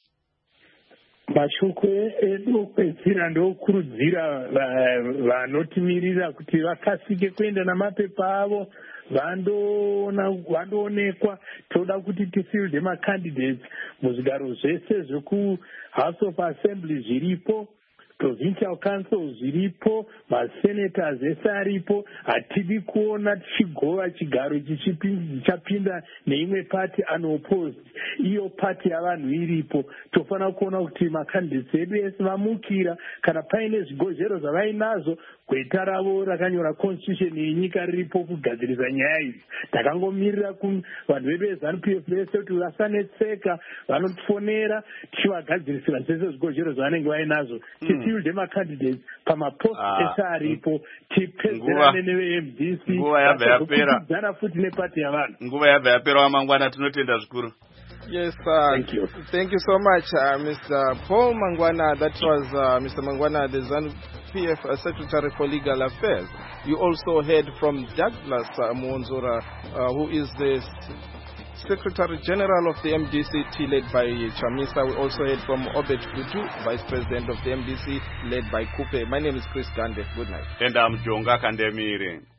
Speaker 4: Mashoko edu kupesera ndokurudzira vanotimirira kuti vakasike kuenda namapepa avo vandoona vandoonekwa. Toda kuti tifielde macandidates muzvigaro zvese zvekuhouse of assembly zviripo, provincial council zviripo, masenators ese aripo. Hatidi kuona tichigova chigaro chichapinda neimwe pati unopposed, iyo pati yavanhu iripo. Tofanira kuona kuti macandidates edu ese vamukira. Kana paine zvigozhero zvavainazvo, gweta ravo rakanyora constitution yenyika riripo kugadzirisa nyaya idzi. Takangomirira vanhu vedu veZANU P F vese kuti vasanetseka, vanotifonera tichivagadzirisira zvese zvigozhero zvavanenge vainazvo. Tifielde macandidates pamapost ese aripo, tipedzerane neve-M D C, tichidzana futi nepati yavanhu.
Speaker 2: Nguva yabva yapera wamangwana, tinotenda zvikuru.
Speaker 1: Yes, uh, thank you. Thank you so much, uh, Mister Paul Mangwana. That was uh, Mister Mangwana, the ZANU P F uh, Secretary for Legal Affairs. You also heard from Douglas uh, Mwonzora, uh, who is the Secretary General of the M D C T, led by Chamisa. We also heard from Obed Kutu, Vice President of the M D C, led by Kupe. My name is Chris Gande. Good night.
Speaker 2: And I'm Jonga Kandemire.